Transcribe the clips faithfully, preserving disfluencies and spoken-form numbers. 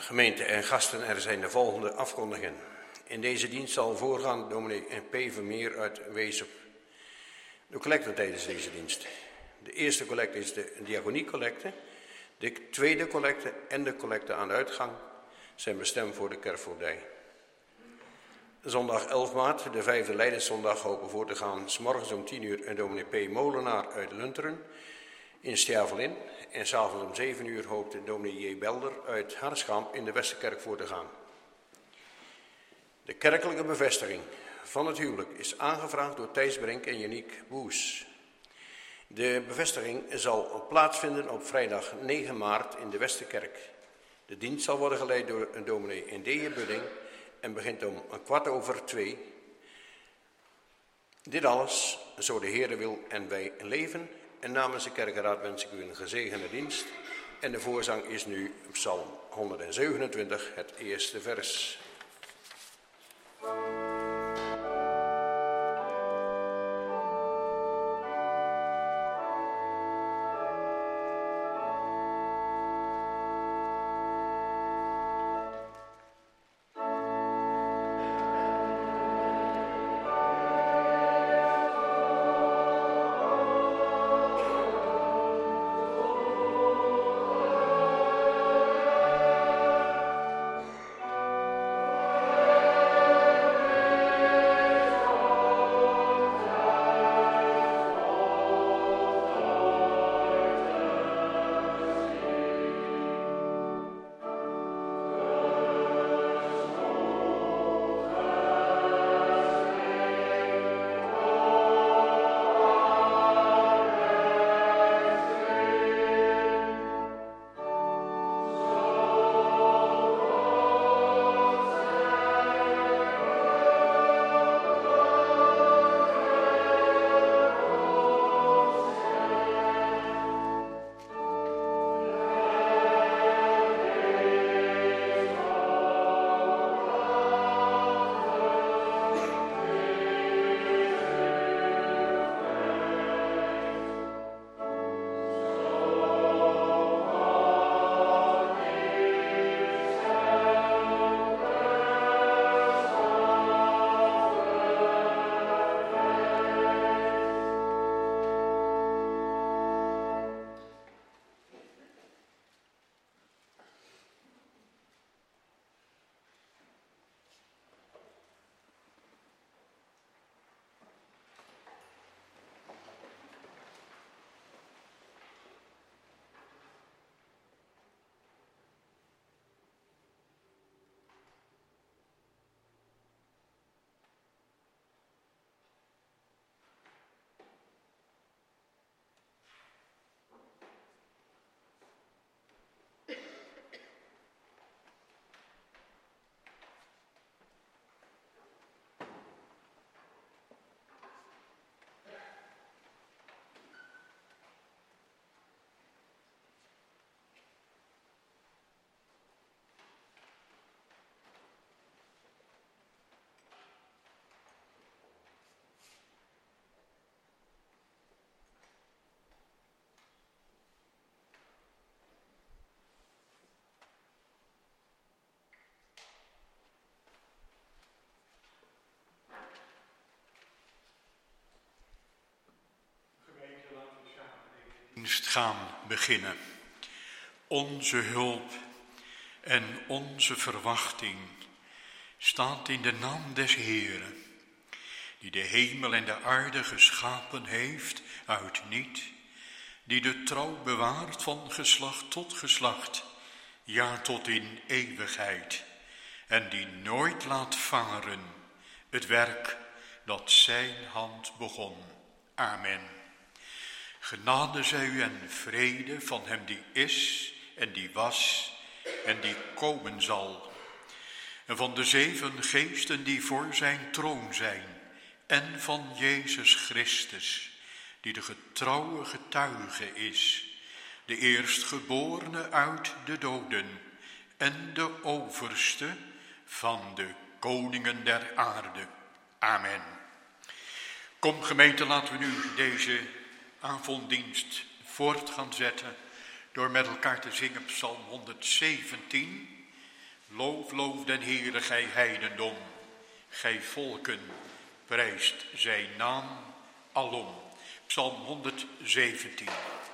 Gemeente en gasten, er zijn de volgende afkondigingen. In deze dienst zal voorgaan dominee P. Vermeer uit Weesp. De collecte tijdens deze dienst. De eerste collecte is de diaconiecollecte. De tweede collecte en de collecte aan de uitgang zijn bestemd voor de kerkvoogdij. Zondag elf maart, de vijfde Lijdenszondag, hopen voor te gaan. 's Morgens om tien uur een dominee P. Molenaar uit Lunteren in Stjavelin. En 's avonds om zeven uur hoopt de dominee J. Belder uit Harskamp in de Westerkerk voor te gaan. De kerkelijke bevestiging van het huwelijk is aangevraagd door Thijs Brink en Janiek Boes. De bevestiging zal plaatsvinden op vrijdag negen maart in de Westerkerk. De dienst zal worden geleid door een dominee Indeye Budding en begint om een kwart over twee. Dit alles, zo de Heere wil en wij leven. En namens de kerkenraad wens ik u een gezegende dienst. En de voorzang is nu Psalm honderdzevenentwintig, het eerste vers. Dienst gaan beginnen. Onze hulp en onze verwachting staat in de naam des Heeren, die de hemel en de aarde geschapen heeft uit niet, die de trouw bewaart van geslacht tot geslacht, ja tot in eeuwigheid, en die nooit laat varen het werk dat zijn hand begon. Amen. Genade zij u en vrede van hem die is en die was en die komen zal. En van de zeven geesten die voor zijn troon zijn. En van Jezus Christus, die de getrouwe getuige is. De eerstgeborene uit de doden en de overste van de koningen der aarde. Amen. Kom gemeente, laten we nu deze avonddienst voort gaan zetten door met elkaar te zingen Psalm honderdzeventien Loof, loof den Heere, gij heidendom, gij volken, prijst zijn naam alom. Psalm honderdzeventien.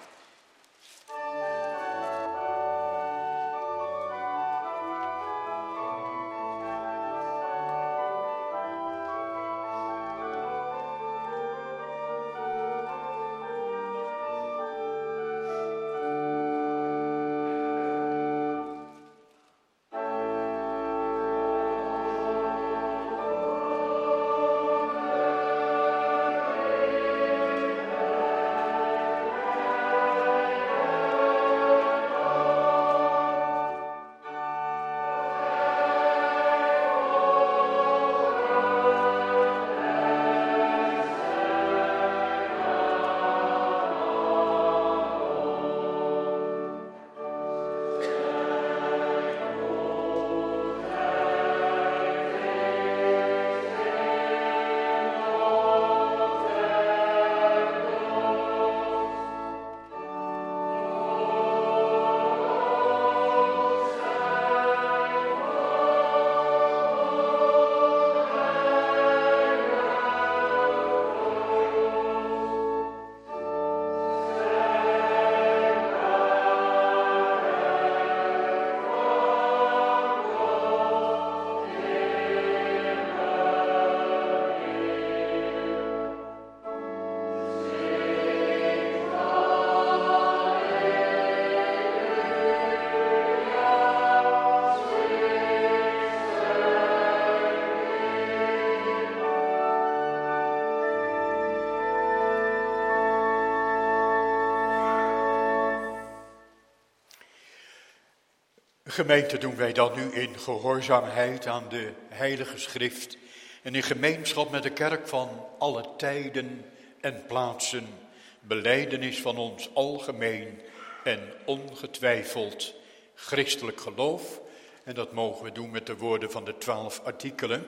Gemeente, doen wij dan nu in gehoorzaamheid aan de Heilige Schrift en in gemeenschap met de kerk van alle tijden en plaatsen, belijdenis van ons algemeen en ongetwijfeld christelijk geloof. En dat mogen we doen met de woorden van de twaalf artikelen.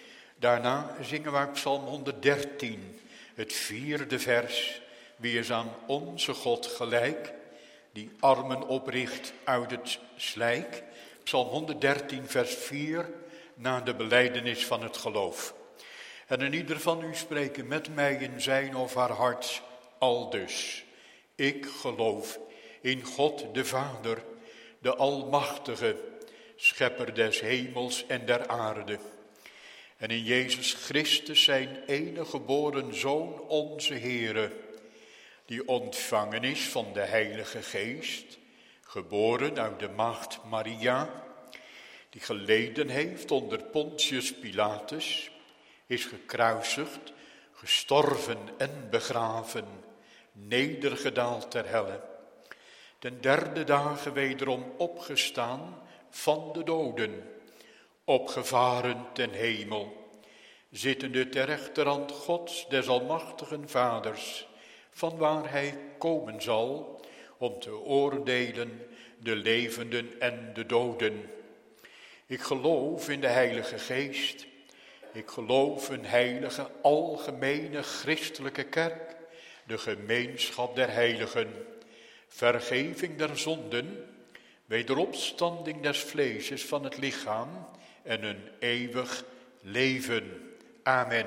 Daarna zingen we Psalm honderddertien, het vierde vers. Wie is aan onze God gelijk, die armen opricht uit het slijk. Psalm honderddertien, vers vier, na de belijdenis van het geloof. En in ieder van u spreken met mij in zijn of haar hart aldus. Ik geloof in God de Vader, de Almachtige, schepper des hemels en der aarde. En in Jezus Christus, zijn enige geboren Zoon, onze Heere, die ontvangen is van de Heilige Geest, geboren uit de maagd Maria, die geleden heeft onder Pontius Pilatus, is gekruisigd, gestorven en begraven, nedergedaald ter helle, ten derde dagen wederom opgestaan van de doden, opgevaren ten hemel, zittende ter rechterhand Gods des almachtigen Vaders, vanwaar hij komen zal om te oordelen de levenden en de doden. Ik geloof in de Heilige Geest. Ik geloof een heilige, algemene christelijke kerk, de gemeenschap der heiligen, vergeving der zonden, wederopstanding des vleeses van het lichaam en een eeuwig leven. Amen.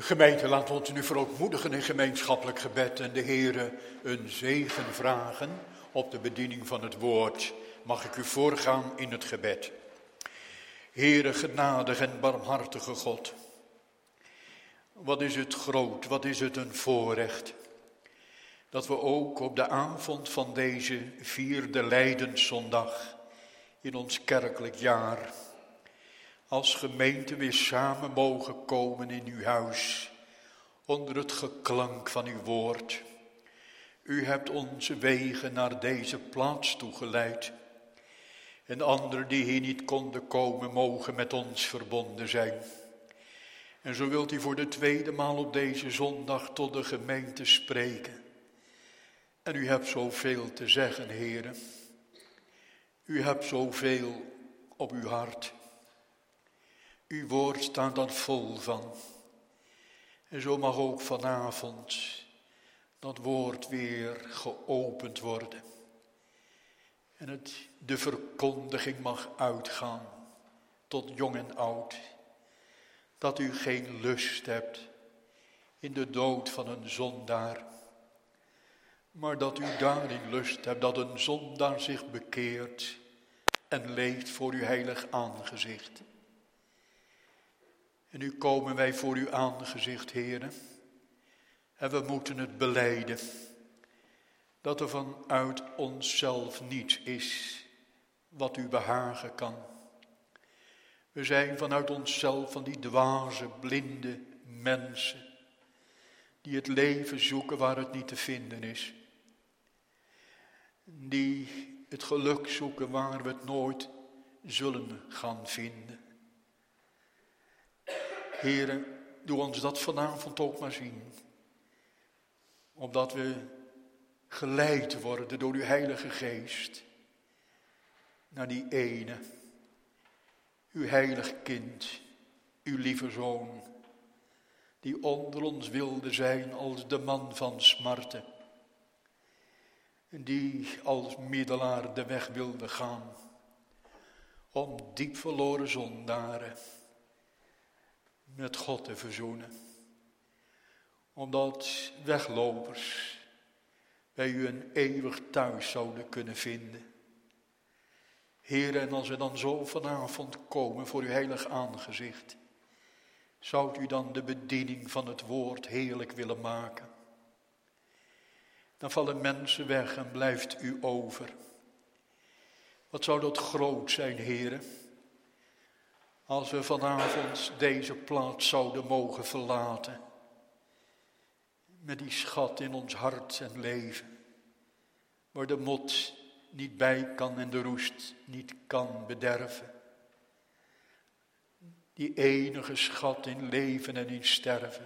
Gemeente, laat ons nu verootmoedigen in gemeenschappelijk gebed en de Heere een zegen vragen op de bediening van het woord. Mag ik u voorgaan in het gebed. Heere, genadig en barmhartige God. Wat is het groot, wat is het een voorrecht. Dat we ook op de avond van deze vierde Lijdenszondag in ons kerkelijk jaar als gemeente weer samen mogen komen in uw huis, onder het geklank van uw woord. U hebt onze wegen naar deze plaats toegeleid. En anderen die hier niet konden komen, mogen met ons verbonden zijn. En zo wilt u voor de tweede maal op deze zondag tot de gemeente spreken. En u hebt zoveel te zeggen, heren. U hebt zoveel op uw hart. Uw woord staat daar vol van. En zo mag ook vanavond dat woord weer geopend worden. En het, de verkondiging mag uitgaan tot jong en oud. Dat u geen lust hebt in de dood van een zondaar. Maar dat u daarin lust hebt dat een zondaar zich bekeert en leeft voor uw heilig aangezicht. En nu komen wij voor uw aangezicht, heren. En we moeten het belijden. Dat er vanuit onszelf niets is wat u behagen kan. We zijn vanuit onszelf van die dwaze, blinde mensen. Die het leven zoeken waar het niet te vinden is. Die het geluk zoeken waar we het nooit zullen gaan vinden. Heren, doe ons dat vanavond ook maar zien. Opdat we geleid worden door uw Heilige Geest. Naar die ene. Uw heilig kind. Uw lieve zoon. Die onder ons wilde zijn als de man van smarten. En die als middelaar de weg wilde gaan. Om diep verloren zondaren met God te verzoenen. Omdat weglopers bij u een eeuwig thuis zouden kunnen vinden. Heer, en als we dan zo vanavond komen voor uw heilig aangezicht, zou u dan de bediening van het woord heerlijk willen maken. Dan vallen mensen weg en blijft u over. Wat zou dat groot zijn, heren, als we vanavond deze plaats zouden mogen verlaten. Met die schat in ons hart en leven. Waar de mot niet bij kan en de roest niet kan bederven. Die enige schat in leven en in sterven.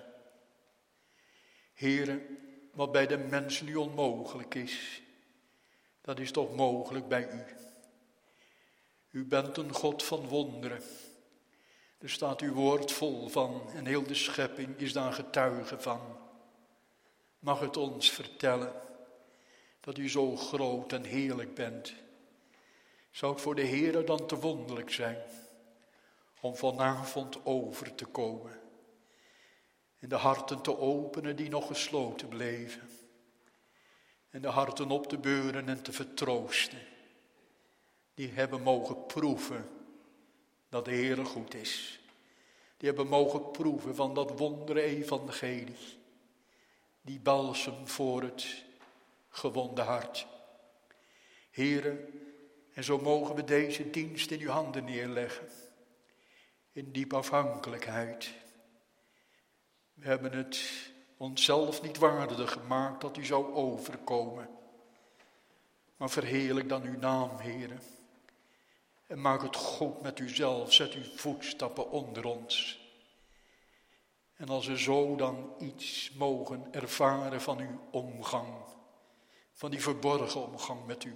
Heere, wat bij de mensen nu onmogelijk is, dat is toch mogelijk bij u. U bent een God van wonderen. Er staat uw woord vol van en heel de schepping is daar getuige van. Mag het ons vertellen dat u zo groot en heerlijk bent. Zou het voor de Heere dan te wonderlijk zijn om vanavond over te komen. En de harten te openen die nog gesloten bleven. En de harten op te beuren en te vertroosten. Die hebben mogen proeven dat de Heere goed is. Die hebben mogen proeven van dat wondere evangelie. Die balsem voor het gewonde hart. Heere, en zo mogen we deze dienst in uw handen neerleggen. In diep afhankelijkheid. We hebben het onszelf niet waardig gemaakt dat u zou overkomen. Maar verheerlijk dan uw naam, Heere. En maak het goed met uzelf. Zet uw voetstappen onder ons. En als we zo dan iets mogen ervaren van uw omgang. Van die verborgen omgang met u.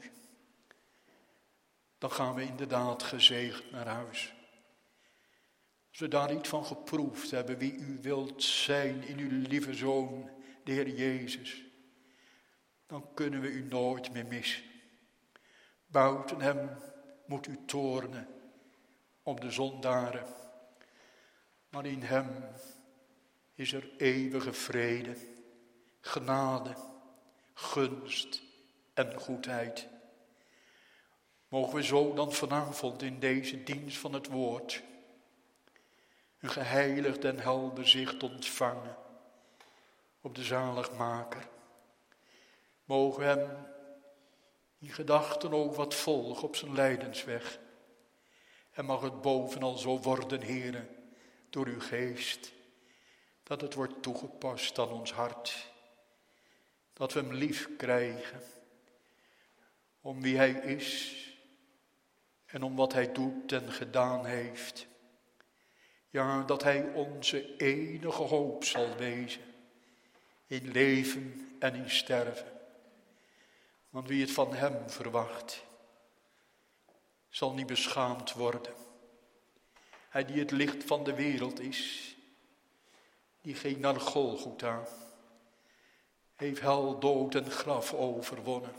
Dan gaan we inderdaad gezegend naar huis. Als we daar iets van geproefd hebben wie u wilt zijn in uw lieve Zoon, de Heer Jezus. Dan kunnen we u nooit meer missen. Buiten hem moet u toornen op de zondaren. Maar in hem is er eeuwige vrede, genade, gunst en goedheid. Mogen we zo dan vanavond in deze dienst van het woord een geheiligd en helder zicht ontvangen op de zaligmaker. Mogen hem in gedachten ook wat volgen op zijn lijdensweg. En mag het bovenal zo worden, Heere, door uw geest, dat het wordt toegepast aan ons hart. Dat we hem lief krijgen, om wie hij is en om wat hij doet en gedaan heeft. Ja, dat hij onze enige hoop zal wezen, in leven en in sterven. Want wie het van hem verwacht, zal niet beschaamd worden. Hij die het licht van de wereld is, die ging naar Golgotha, heeft hel, dood en graf overwonnen.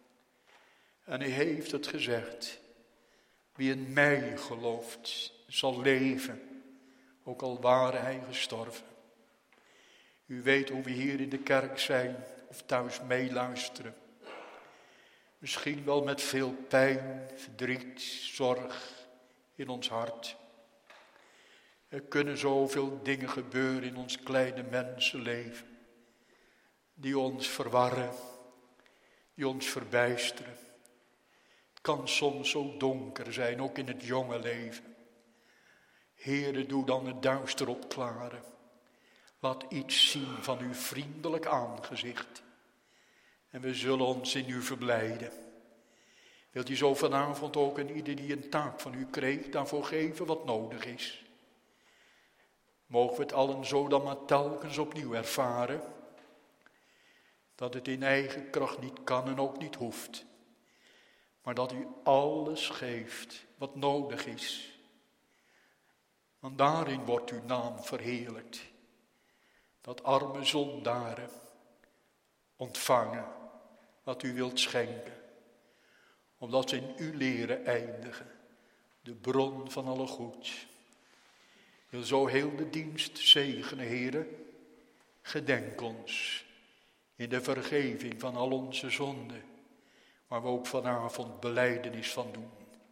En hij heeft het gezegd, wie in mij gelooft, zal leven, ook al ware hij gestorven. U weet hoe we hier in de kerk zijn of thuis meeluisteren. Misschien wel met veel pijn, verdriet, zorg in ons hart. Er kunnen zoveel dingen gebeuren in ons kleine mensenleven, die ons verwarren, die ons verbijsteren. Het kan soms zo donker zijn, ook in het jonge leven. Heere, doe dan het duister opklaren. Laat iets zien van uw vriendelijk aangezicht. En we zullen ons in u verblijden. Wilt u zo vanavond ook aan ieder die een taak van u kreeg, daarvoor geven wat nodig is? Mogen we het allen zo dan maar telkens opnieuw ervaren, dat het in eigen kracht niet kan en ook niet hoeft, maar dat u alles geeft wat nodig is. Want daarin wordt uw naam verheerlijkt. Dat arme zondaren ontvangen wat u wilt schenken, omdat ze in u leren eindigen, de bron van alle goed. Wil zo heel de dienst zegenen, Heere. Gedenk ons in de vergeving van al onze zonden, waar we ook vanavond belijdenis van doen.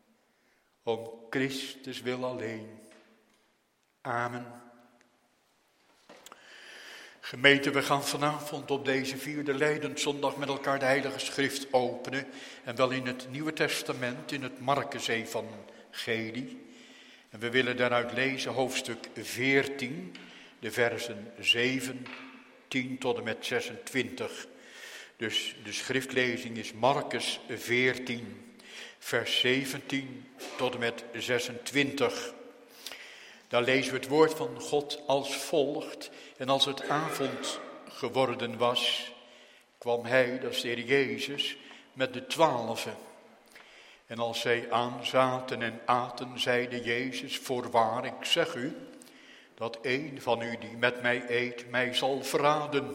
Om Christus wil alleen. Amen. Gemeente, we gaan vanavond op deze vierde Lijdenszondag met elkaar de Heilige Schrift openen. En wel in het Nieuwe Testament, in het Markusevangelie. En we willen daaruit lezen hoofdstuk veertien, de versen zeventien tot en met zesentwintig. Dus de schriftlezing is Markus veertien, vers zeventien tot en met zesentwintig. Daar lezen we het woord van God als volgt. En als het avond geworden was, kwam hij, dat is de Heer Jezus, met de twaalfen. En als zij aanzaten en aten, zeide Jezus, voorwaar, ik zeg u, dat een van u die met mij eet, mij zal verraden.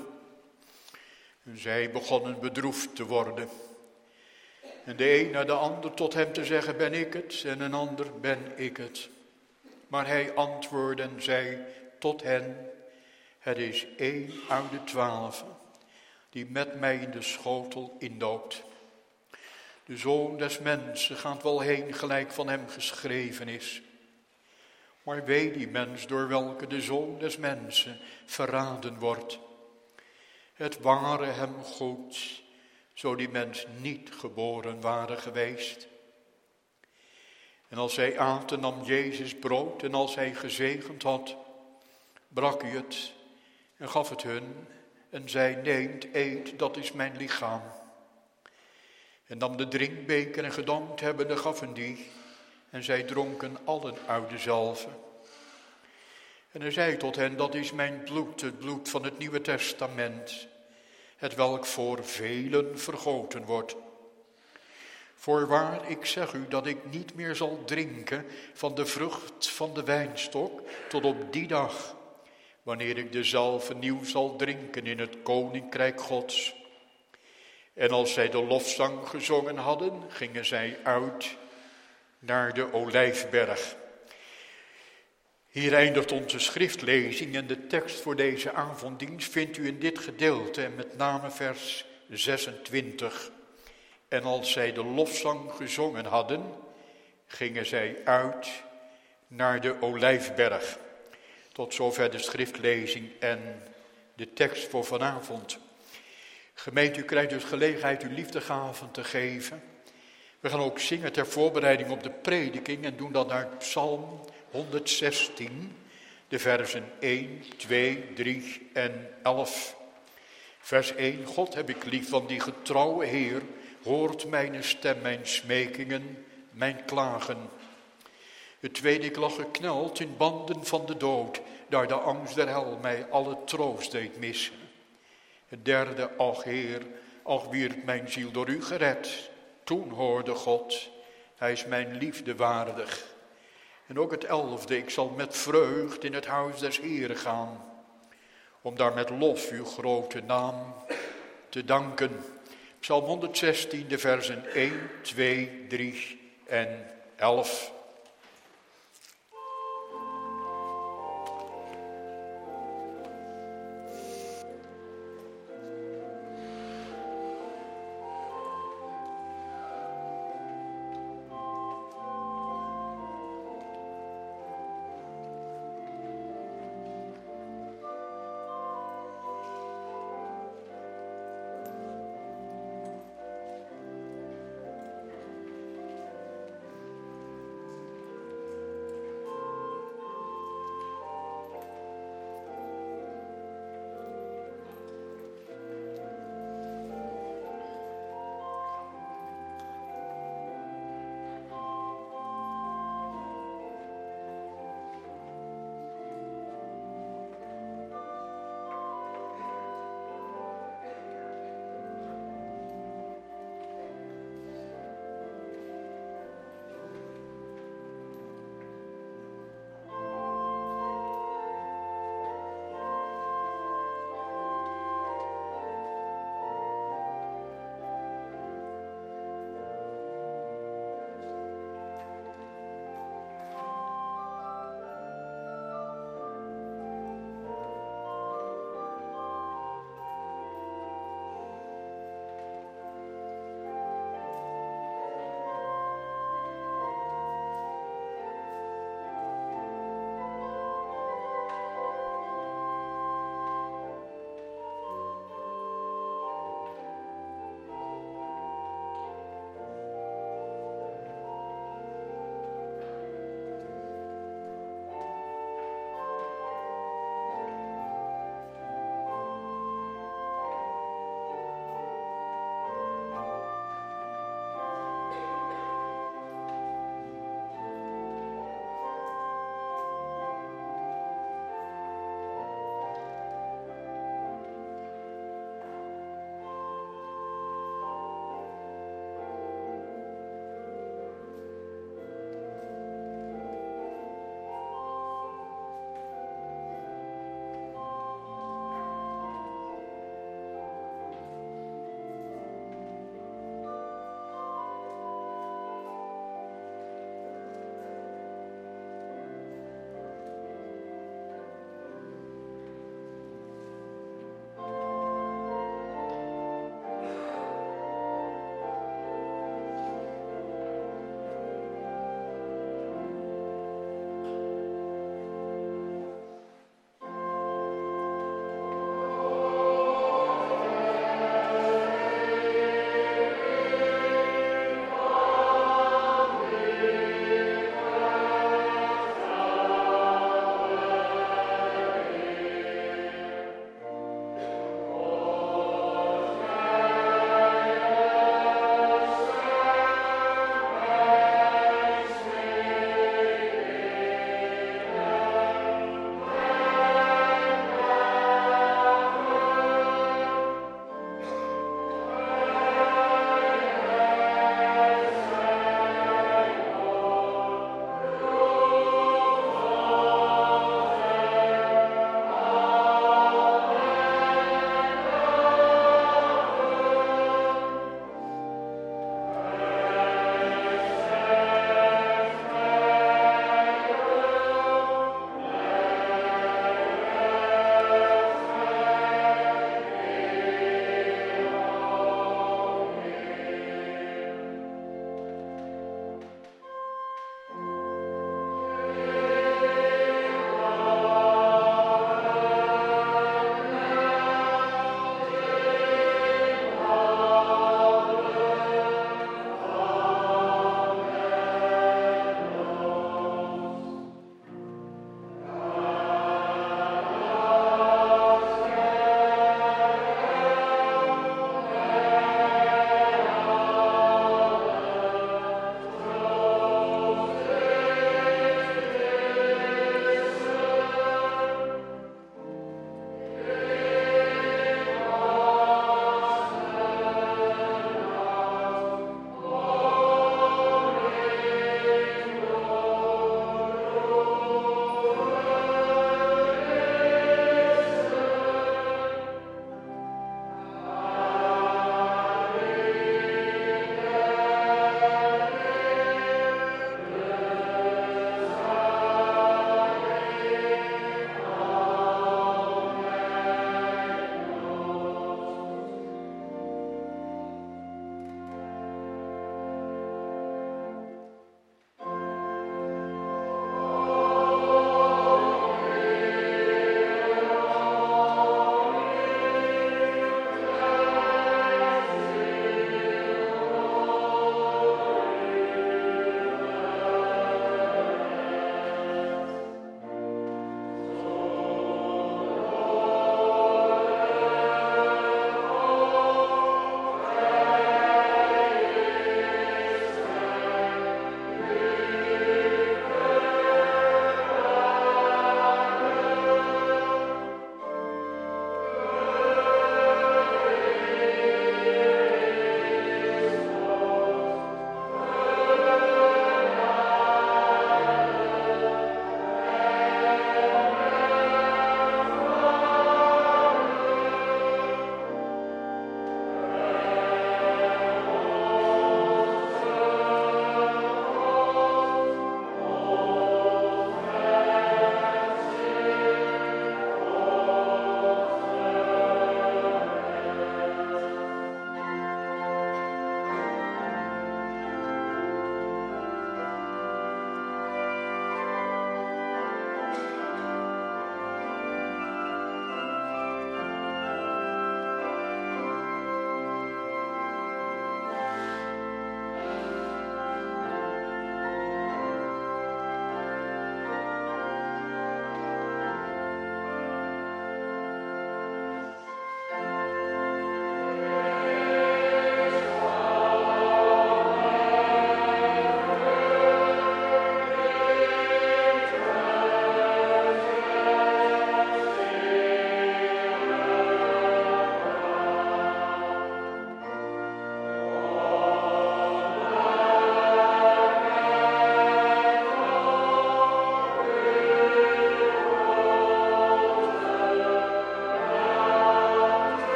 En zij begonnen bedroefd te worden. En de een na de ander tot hem te zeggen, ben ik het? En een ander, ben ik het? Maar hij antwoordde en zei tot hen, het is één uit de twaalfen, die met mij in de schotel indoopt. De Zoon des Mensen gaat wel heen, gelijk van hem geschreven is. Maar wee die mens door welke de Zoon des Mensen verraden wordt. Het ware hem goed, zo die mens niet geboren ware geweest. En als zij aten, nam Jezus brood, en als hij gezegend had, brak hij het en gaf het hun, en zei, neemt, eet, dat is mijn lichaam. En nam de drinkbeker en gedankt hebbende gaf hen die, en zij dronken allen uit dezelve. En hij zei tot hen, dat is mijn bloed, het bloed van het Nieuwe Testament, het welk voor velen vergoten wordt. Voorwaar, ik zeg u dat ik niet meer zal drinken van de vrucht van de wijnstok tot op die dag, wanneer ik dezelve nieuw zal drinken in het koninkrijk Gods. En als zij de lofzang gezongen hadden, gingen zij uit naar de Olijfberg. Hier eindigt onze schriftlezing en de tekst voor deze avonddienst vindt u in dit gedeelte en met name vers zesentwintig. En als zij de lofzang gezongen hadden, gingen zij uit naar de Olijfberg. Tot zover de schriftlezing en de tekst voor vanavond. Gemeente, u krijgt dus gelegenheid uw liefdegaven te geven. We gaan ook zingen ter voorbereiding op de prediking en doen dat uit Psalm honderdzestien, de versen één, twee, drie en elf. Vers één, God heb ik lief, van die getrouwe Heer, hoort mijn stem, mijn smekingen, mijn klagen. Het tweede, ik lag gekneld in banden van de dood, daar de angst der hel mij alle troost deed missen. Het derde, ach Heer, ach wierd mijn ziel door u gered. Toen hoorde God, hij is mijn liefde waardig. En ook het elfde, ik zal met vreugd in het huis des Heeren gaan, om daar met lof uw grote naam te danken. Psalm honderdzestien, de versen één, twee, drie en elf.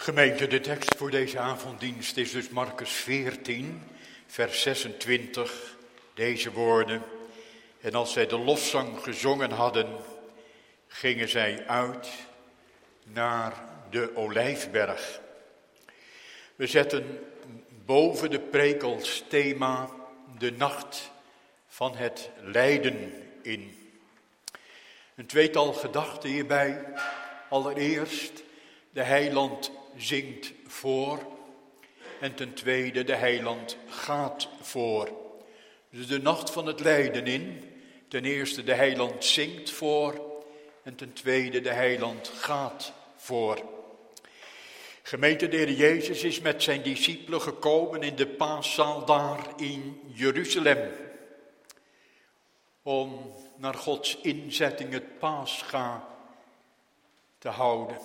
Gemeente, de tekst voor deze avonddienst is dus Marcus veertien, vers zesentwintig, deze woorden. En als zij de lofzang gezongen hadden, gingen zij uit naar de Olijfberg. We zetten boven de preek als thema de nacht van het lijden in. Een tweetal gedachten hierbij. Allereerst, de heiland zingt voor. En ten tweede, de heiland gaat voor. Dus de nacht van het lijden in. Ten eerste, de heiland zingt voor. En ten tweede, de heiland gaat voor. Gemeente, de Heer Jezus is met zijn discipelen gekomen in de paaszaal daar in Jeruzalem. Om naar Gods inzetting het Pascha te houden.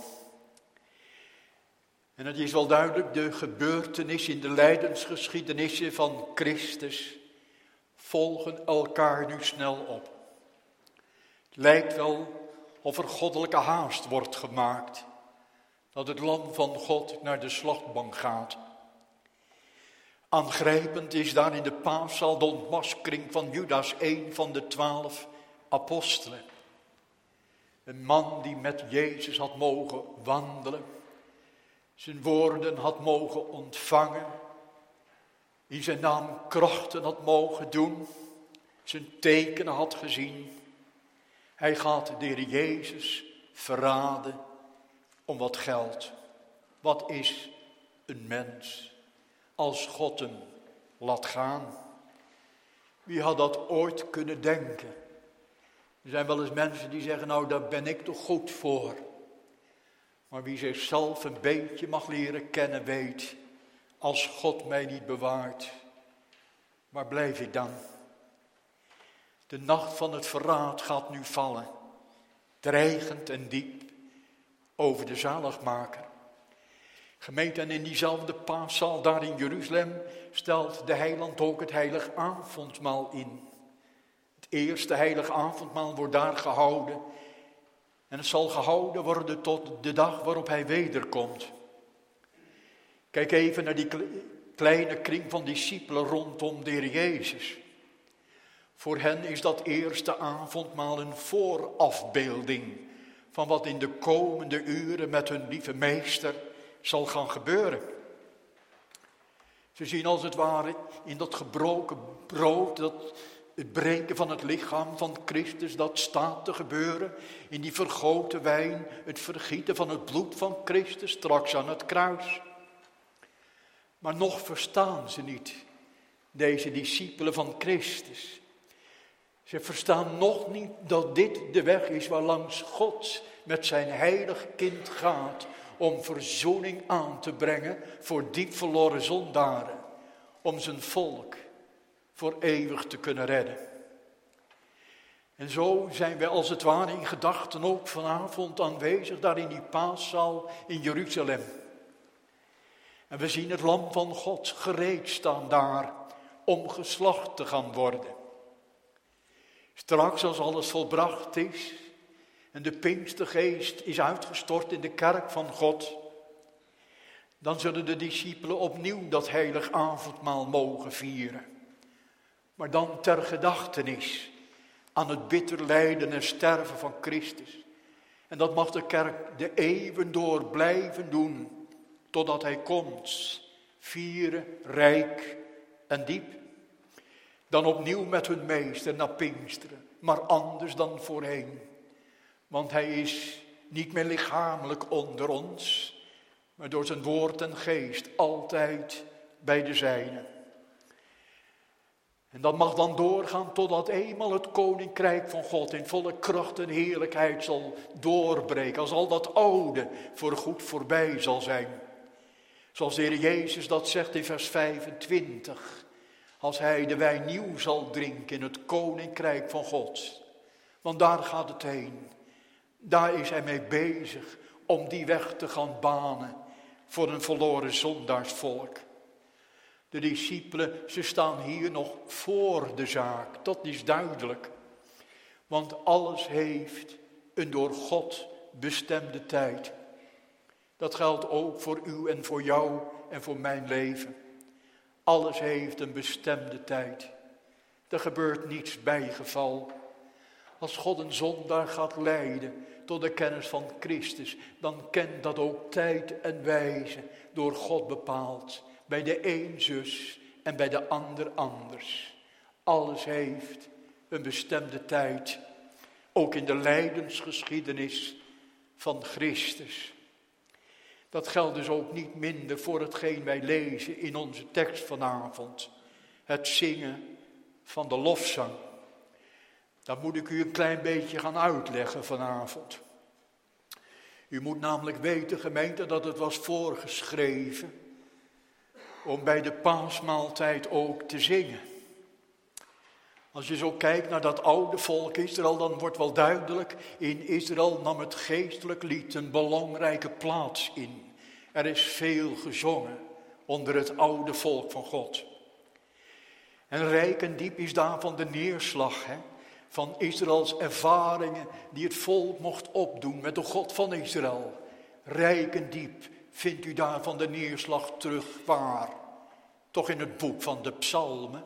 En het is wel duidelijk, de gebeurtenis in de lijdensgeschiedenissen van Christus volgen elkaar nu snel op. Het lijkt wel of er goddelijke haast wordt gemaakt, dat het lam van God naar de slachtbank gaat. Aangrijpend is daar in de paaszaal de ontmaskering van Judas, een van de twaalf apostelen. Een man die met Jezus had mogen wandelen, zijn woorden had mogen ontvangen, in zijn naam krachten had mogen doen, zijn tekenen had gezien. Hij gaat de Heer Jezus verraden om wat geld. Wat is een mens als God hem laat gaan? Wie had dat ooit kunnen denken? Er zijn wel eens mensen die zeggen, nou daar ben ik toch goed voor. Maar wie zichzelf een beetje mag leren kennen weet, als God mij niet bewaart, waar blijf ik dan? De nacht van het verraad gaat nu vallen, dreigend en diep, over de zaligmaker. Gemeente, en in diezelfde paaszaal daar in Jeruzalem stelt de heiland ook het heilig avondmaal in. Het eerste heilig avondmaal wordt daar gehouden. En het zal gehouden worden tot de dag waarop hij wederkomt. Kijk even naar die kleine kring van discipelen rondom de Heer Jezus. Voor hen is dat eerste avondmaal een voorafbeelding van wat in de komende uren met hun lieve meester zal gaan gebeuren. Ze zien als het ware in dat gebroken brood, dat het breken van het lichaam van Christus, dat staat te gebeuren. In die vergoten wijn, het vergieten van het bloed van Christus straks aan het kruis. Maar nog verstaan ze niet, deze discipelen van Christus. Ze verstaan nog niet dat dit de weg is waarlangs God met zijn heilig kind gaat om verzoening aan te brengen voor diep verloren zondaren. Om zijn volk voor eeuwig te kunnen redden. En zo zijn wij als het ware in gedachten ook vanavond aanwezig daar in die paaszaal in Jeruzalem. En we zien het lam van God gereed staan daar om geslacht te gaan worden. Straks als alles volbracht is en de Pinkstergeest is uitgestort in de kerk van God, dan zullen de discipelen opnieuw dat heilig avondmaal mogen vieren. Maar dan ter gedachtenis aan het bitter lijden en sterven van Christus. En dat mag de kerk de eeuwen door blijven doen, totdat hij komt, vieren, rijk en diep. Dan opnieuw met hun meester naar Pinksteren, maar anders dan voorheen. Want hij is niet meer lichamelijk onder ons, maar door zijn woord en geest altijd bij de zijnen. En dat mag dan doorgaan totdat eenmaal het koninkrijk van God in volle kracht en heerlijkheid zal doorbreken. Als al dat oude voorgoed voorbij zal zijn. Zoals de Heer Jezus dat zegt in vers vijfentwintig. Als hij de wijn nieuw zal drinken in het koninkrijk van God. Want daar gaat het heen. Daar is hij mee bezig om die weg te gaan banen voor een verloren zondaarsvolk. De discipelen, ze staan hier nog voor de zaak, dat is duidelijk. Want alles heeft een door God bestemde tijd. Dat geldt ook voor u en voor jou en voor mijn leven. Alles heeft een bestemde tijd. Er gebeurt niets bijgeval. Als God een zondaar gaat leiden tot de kennis van Christus, dan kent dat ook tijd en wijze door God bepaald. Bij de een zus en bij de ander anders. Alles heeft een bestemde tijd. Ook in de lijdensgeschiedenis van Christus. Dat geldt dus ook niet minder voor hetgeen wij lezen in onze tekst vanavond. Het zingen van de lofzang. Dat moet ik u een klein beetje gaan uitleggen vanavond. U moet namelijk weten, gemeente, dat het was voorgeschreven om bij de paasmaaltijd ook te zingen. Als je zo kijkt naar dat oude volk Israël, dan wordt wel duidelijk, in Israël nam het geestelijk lied een belangrijke plaats in. Er is veel gezongen onder het oude volk van God. En rijk en diep is daarvan de neerslag, hè, van Israëls ervaringen die het volk mocht opdoen met de God van Israël. Rijk en diep vindt u daarvan de neerslag terug, waar? Toch in het boek van de Psalmen.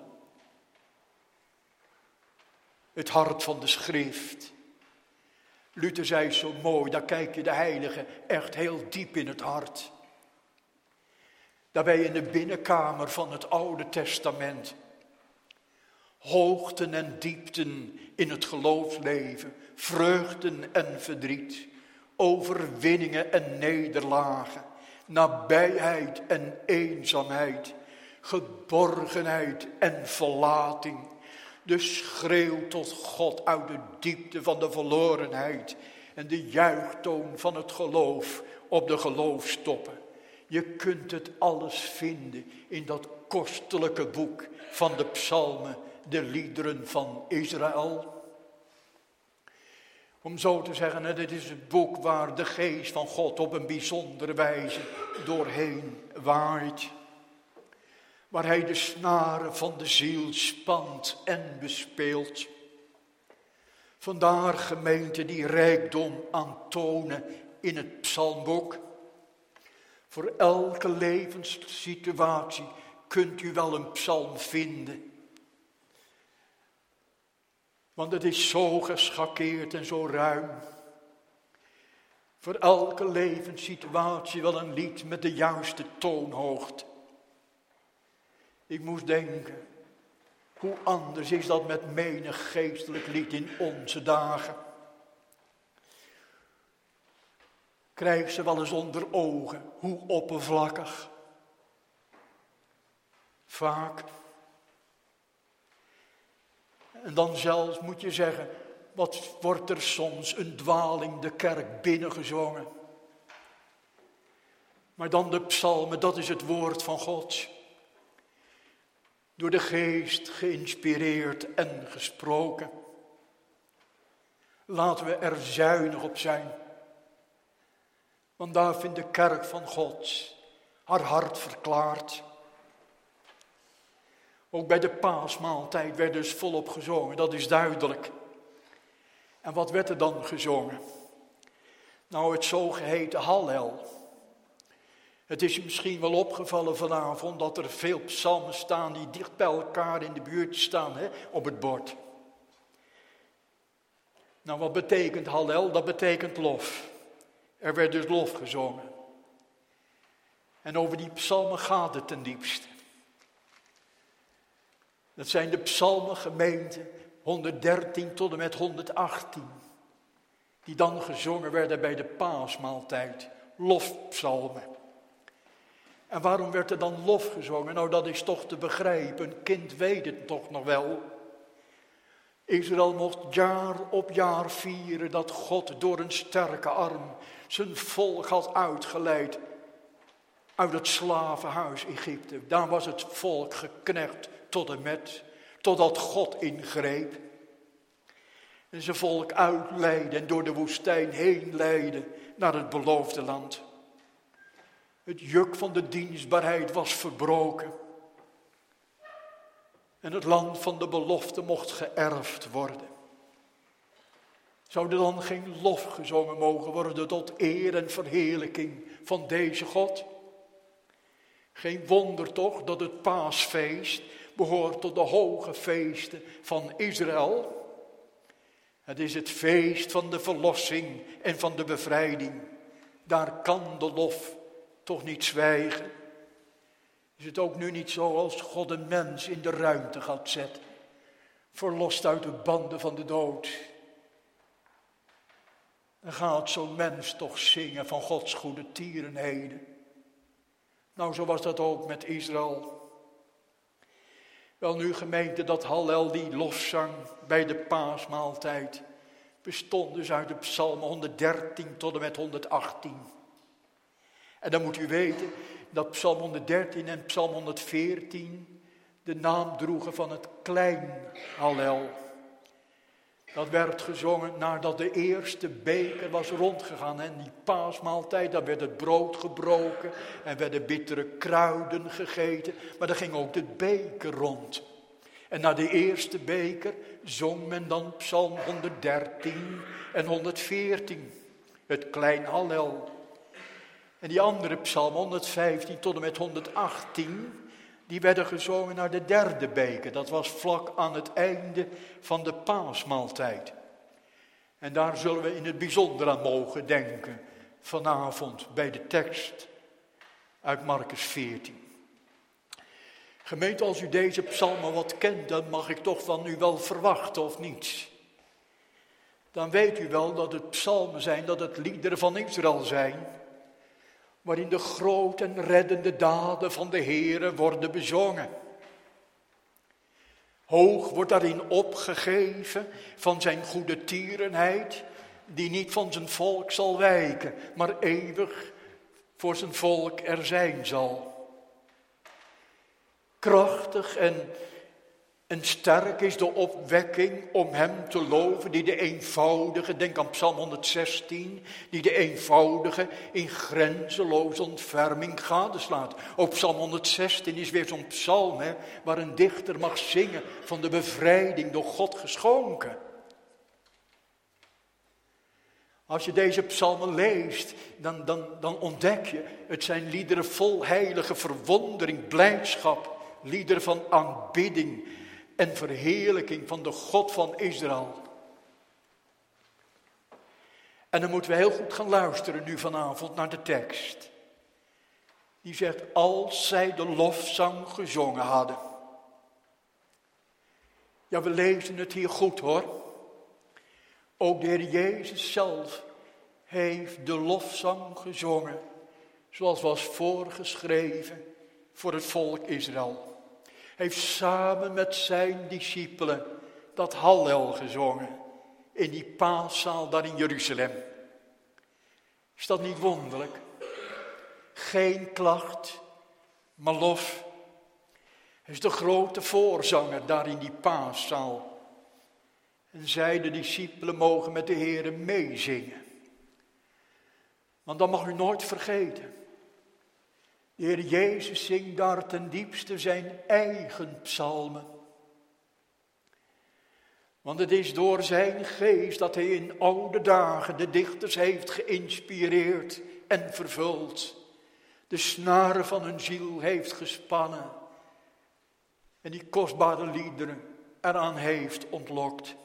Het hart van de schrift. Luther zei zo mooi, daar kijk je de heilige echt heel diep in het hart. Daarbij in de binnenkamer van het Oude Testament. Hoogten en diepten in het geloofsleven, vreugden en verdriet, overwinningen en nederlagen, nabijheid en eenzaamheid, geborgenheid en verlating. De schreeuw tot God uit de diepte van de verlorenheid en de juichtoon van het geloof op de geloofstoppen. Je kunt het alles vinden in dat kostelijke boek van de psalmen, de liederen van Israël. Om zo te zeggen, dit is het boek waar de geest van God op een bijzondere wijze doorheen waait. Waar hij de snaren van de ziel spant en bespeelt. Vandaar, gemeente, die rijkdom aan tonen in het psalmboek. Voor elke levenssituatie kunt u wel een psalm vinden. Want het is zo geschakeerd en zo ruim. Voor elke levenssituatie wel een lied met de juiste toonhoogte. Ik moest denken, hoe anders is dat met menig geestelijk lied in onze dagen. Krijg ze wel eens onder ogen, hoe oppervlakkig. Vaak. En dan zelfs moet je zeggen, wat wordt er soms een dwaling de kerk binnengezongen. Maar dan de psalmen, dat is het woord van God. Door de geest geïnspireerd en gesproken. Laten we er zuinig op zijn. Want daar vindt de kerk van God haar hart verklaard. Ook bij de paasmaaltijd werd dus volop gezongen, dat is duidelijk. En wat werd er dan gezongen? Nou, het zogeheten Hallel. Het is je misschien wel opgevallen vanavond dat er veel psalmen staan die dicht bij elkaar in de buurt staan, hè, op het bord. Nou, wat betekent Hallel? Dat betekent lof. Er werd dus lof gezongen. En over die psalmen gaat het ten diepste. Dat zijn de psalmen, gemeente, honderddertien tot en met honderdachttien. Die dan gezongen werden bij de paasmaaltijd. Lofpsalmen. En waarom werd er dan lof gezongen? Nou, dat is toch te begrijpen. Een kind weet het toch nog wel. Israël mocht jaar op jaar vieren dat God door een sterke arm zijn volk had uitgeleid uit het slavenhuis Egypte. Daar was het volk geknecht tot en met, totdat God ingreep. En zijn volk uitleidde en door de woestijn heen leidde naar het beloofde land. Het juk van de dienstbaarheid was verbroken. En het land van de belofte mocht geërfd worden. Zou er dan geen lof gezongen mogen worden tot eer en verheerlijking van deze God? Geen wonder toch dat het paasfeest behoort tot de hoge feesten van Israël. Het is het feest van de verlossing en van de bevrijding. Daar kan de lof toch niet zwijgen. Is het ook nu niet zo als God een mens in de ruimte gaat zetten, verlost uit de banden van de dood? Dan gaat zo'n mens toch zingen van Gods goede tierenheden. Nou, zo was dat ook met Israël. Wel nu gemeente, dat Hallel, die lofzang bij de paasmaaltijd, bestond dus uit de psalmen honderddertien tot en met honderdachttien. En dan moet u weten dat psalm honderddertien en psalm honderdveertien de naam droegen van het klein Hallel. Dat werd gezongen nadat de eerste beker was rondgegaan. En die paasmaaltijd, daar werd het brood gebroken en werden bittere kruiden gegeten. Maar dan ging ook de beker rond. En na de eerste beker zong men dan psalm honderddertien en honderdveertien. Het klein Hallel. En die andere psalm honderdvijftien tot en met honderdachttien... die werden gezongen naar de derde beker. Dat was vlak aan het einde van de paasmaaltijd. En daar zullen we in het bijzonder aan mogen denken vanavond bij de tekst uit Markus veertien. Gemeente, als u deze psalmen wat kent, dan mag ik toch van u wel verwachten of niet. Dan weet u wel dat het psalmen zijn, dat het liederen van Israël zijn, waarin de grote en reddende daden van de Heere worden bezongen. Hoog wordt daarin opgegeven van zijn goede tierenheid, die niet van zijn volk zal wijken, maar eeuwig voor zijn volk er zijn zal. Krachtig en, en sterk is de opwekking om hem te loven, die de eenvoudige, denk aan psalm honderdzestien, die de eenvoudige in grenzeloze ontferming gadeslaat. Ook psalm honderdzestien is weer zo'n psalm, hè, waar een dichter mag zingen van de bevrijding door God geschonken. Als je deze psalmen leest, dan, dan, dan ontdek je, het zijn liederen vol heilige verwondering, blijdschap, liederen van aanbidding en verheerlijking van de God van Israël. En dan moeten we heel goed gaan luisteren nu vanavond naar de tekst. Die zegt, als zij de lofzang gezongen hadden. Ja, we lezen het hier goed hoor. Ook de Heer Jezus zelf heeft de lofzang gezongen, zoals was voorgeschreven voor het volk Israël. Heeft samen met zijn discipelen dat Hallel gezongen in die paaszaal daar in Jeruzalem. Is dat niet wonderlijk? Geen klacht, maar lof. Hij is de grote voorzanger daar in die paaszaal. En zij, de discipelen, mogen met de Heere meezingen. Want dan mag u nooit vergeten. De Heer Jezus zingt daar ten diepste zijn eigen psalmen. Want het is door zijn geest dat hij in oude dagen de dichters heeft geïnspireerd en vervuld. De snaren van hun ziel heeft gespannen. En die kostbare liederen eraan heeft ontlokt.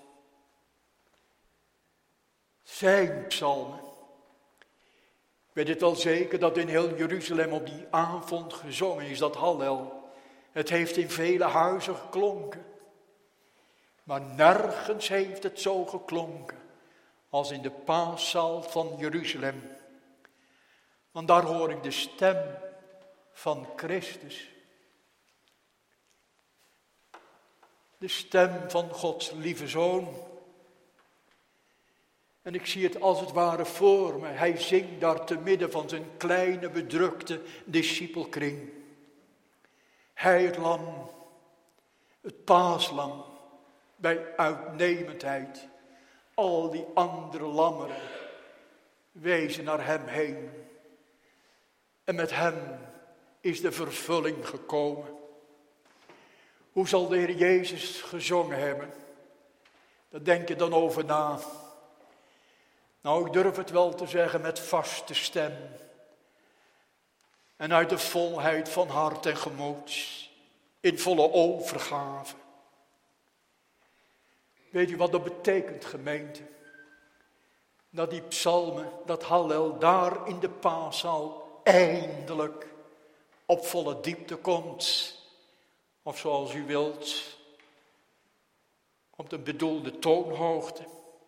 Zijn psalmen. Ik weet het wel zeker dat in heel Jeruzalem op die avond gezongen is, dat Hallel. Het heeft in vele huizen geklonken. Maar nergens heeft het zo geklonken als in de paaszaal van Jeruzalem. Want daar hoor ik de stem van Christus. De stem van Gods lieve Zoon. En ik zie het als het ware voor me. Hij zingt daar te midden van zijn kleine bedrukte discipelkring. Hij het lam, het paaslam, bij uitnemendheid. Al die andere lammeren wezen naar hem heen. En met hem is de vervulling gekomen. Hoe zal de Heer Jezus gezongen hebben? Daar denk je dan over na. Nou, ik durf het wel te zeggen met vaste stem. En uit de volheid van hart en gemoed. In volle overgave. Weet u wat dat betekent, gemeente? Dat die psalmen, dat Hallel daar in de paaszaal eindelijk op volle diepte komt. Of zoals u wilt, op de bedoelde toonhoogte.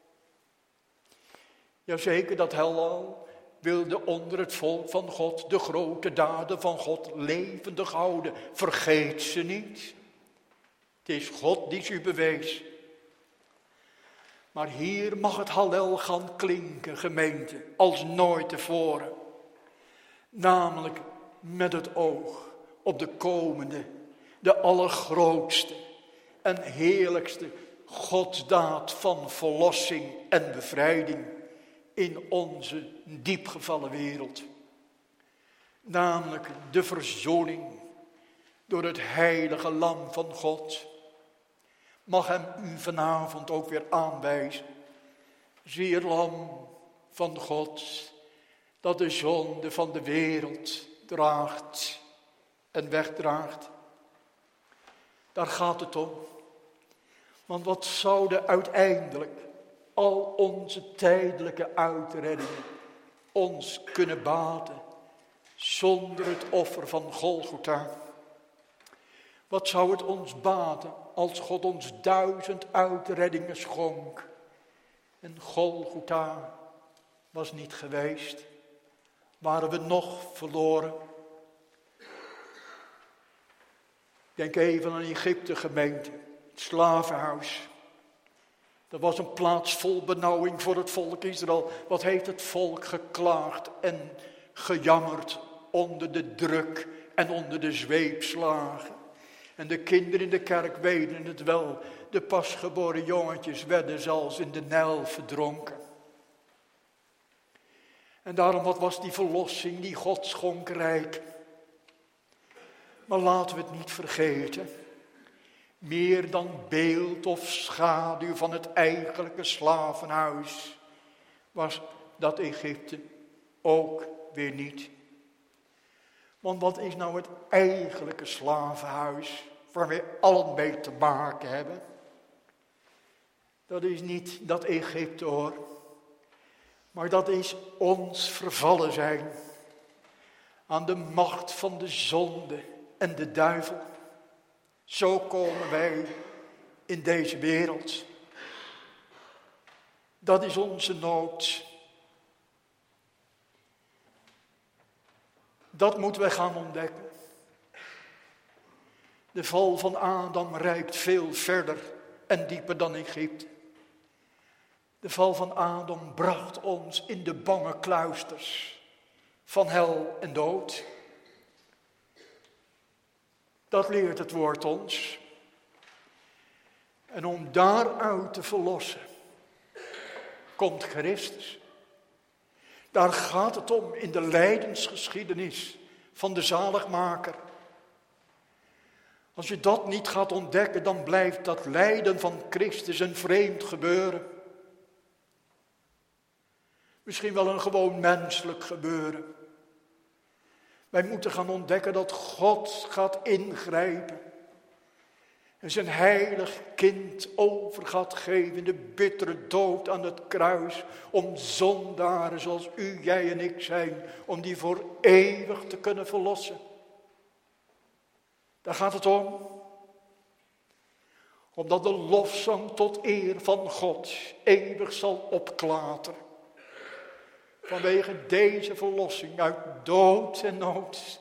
Jazeker, dat Hallel wilde onder het volk van God de grote daden van God levendig houden. Vergeet ze niet. Het is God die ze u bewees. Maar hier mag het Hallel gaan klinken, gemeente, als nooit tevoren. Namelijk met het oog op de komende, de allergrootste en heerlijkste godsdaad van verlossing en bevrijding in onze diepgevallen wereld. Namelijk de verzoening door het heilige lam van God. Mag hem u vanavond ook weer aanwijzen. Zie het lam van God, dat de zonde van de wereld draagt en wegdraagt. Daar gaat het om. Want wat zouden uiteindelijk al onze tijdelijke uitreddingen ons kunnen baten zonder het offer van Golgotha? Wat zou het ons baten als God ons duizend uitreddingen schonk en Golgotha was niet geweest? Waren we nog verloren? Denk even aan Egypte, gemeente, het slavenhuis. Dat was een plaats vol benauwing voor het volk Israël. Wat heeft het volk geklaagd en gejammerd onder de druk en onder de zweepslagen. En de kinderen in de kerk weten het wel. De pasgeboren jongetjes werden zelfs in de Nijl verdronken. En daarom, wat was die verlossing die God schonk rijk. Maar laten we het niet vergeten. Meer dan beeld of schaduw van het eigenlijke slavenhuis was dat Egypte ook weer niet. Want wat is nou het eigenlijke slavenhuis waar wij allen mee te maken hebben? Dat is niet dat Egypte hoor, maar dat is ons vervallen zijn aan de macht van de zonde en de duivel. Zo komen wij in deze wereld. Dat is onze nood. Dat moeten wij gaan ontdekken. De val van Adam reikt veel verder en dieper dan Egypte. De val van Adam bracht ons in de bange kluisters van hel en dood. Dat leert het woord ons. En om daaruit te verlossen, komt Christus. Daar gaat het om in de lijdensgeschiedenis van de zaligmaker. Als je dat niet gaat ontdekken, dan blijft dat lijden van Christus een vreemd gebeuren. Misschien wel een gewoon menselijk gebeuren. Wij moeten gaan ontdekken dat God gaat ingrijpen. En zijn heilig kind over gaat geven in de bittere dood aan het kruis. Om zondaren zoals u, jij en ik zijn. Om die voor eeuwig te kunnen verlossen. Daar gaat het om. Omdat de lofzang tot eer van God eeuwig zal opklateren. Vanwege deze verlossing uit dood en nood.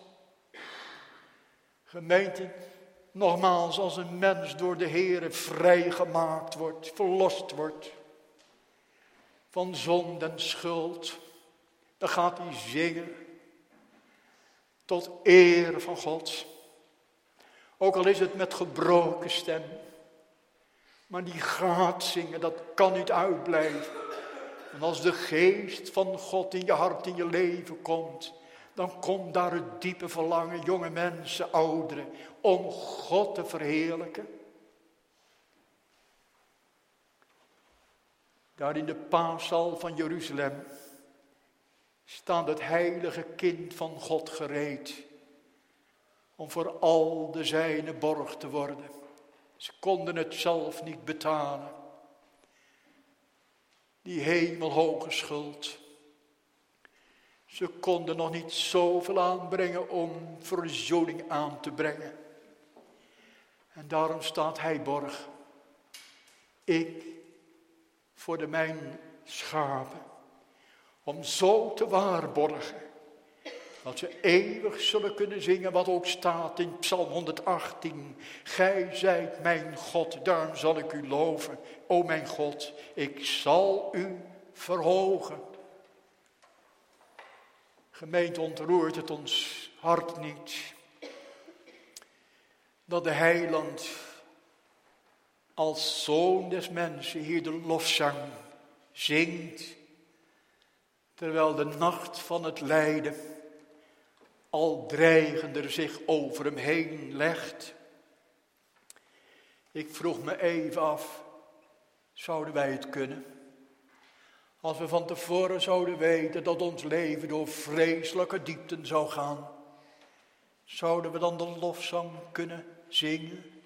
Gemeente, nogmaals, als een mens door de Heere vrijgemaakt wordt, verlost wordt van zonde en schuld, dan gaat hij zingen tot eer van God. Ook al is het met gebroken stem, maar die gaat zingen, dat kan niet uitblijven. En als de geest van God in je hart, in je leven komt, dan komt daar het diepe verlangen, jonge mensen, ouderen, om God te verheerlijken. Daar in de paaszaal van Jeruzalem staat het heilige kind van God gereed om voor al de zijnen borg te worden. Ze konden het zelf niet betalen. Die hemelhoge schuld. Ze konden nog niet zoveel aanbrengen om verzoening aan te brengen. En daarom staat hij borg. Ik voor de mijn schapen. Om zo te waarborgen. Dat ze eeuwig zullen kunnen zingen wat ook staat in Psalm honderdachttien. Gij zijt mijn God, daarom zal ik u loven. O mijn God, ik zal u verhogen. Gemeente, ontroert het ons hart niet. Dat de heiland als zoon des mensen hier de lofzang zingt. Terwijl de nacht van het lijden al dreigender zich over hem heen legt. Ik vroeg me even af, zouden wij het kunnen? Als we van tevoren zouden weten dat ons leven door vreselijke diepten zou gaan. Zouden we dan de lofzang kunnen zingen?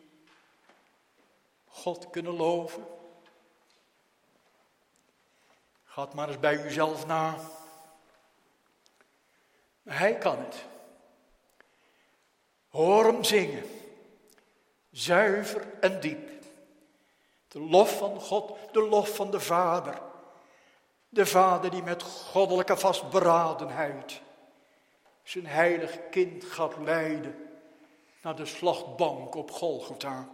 God kunnen loven? Ga het maar eens bij uzelf na. Hij kan het. Hoor hem zingen. Zuiver en diep. De lof van God, de lof van de Vader. De Vader die met goddelijke vastberadenheid zijn heilig kind gaat leiden naar de slachtbank op Golgotha.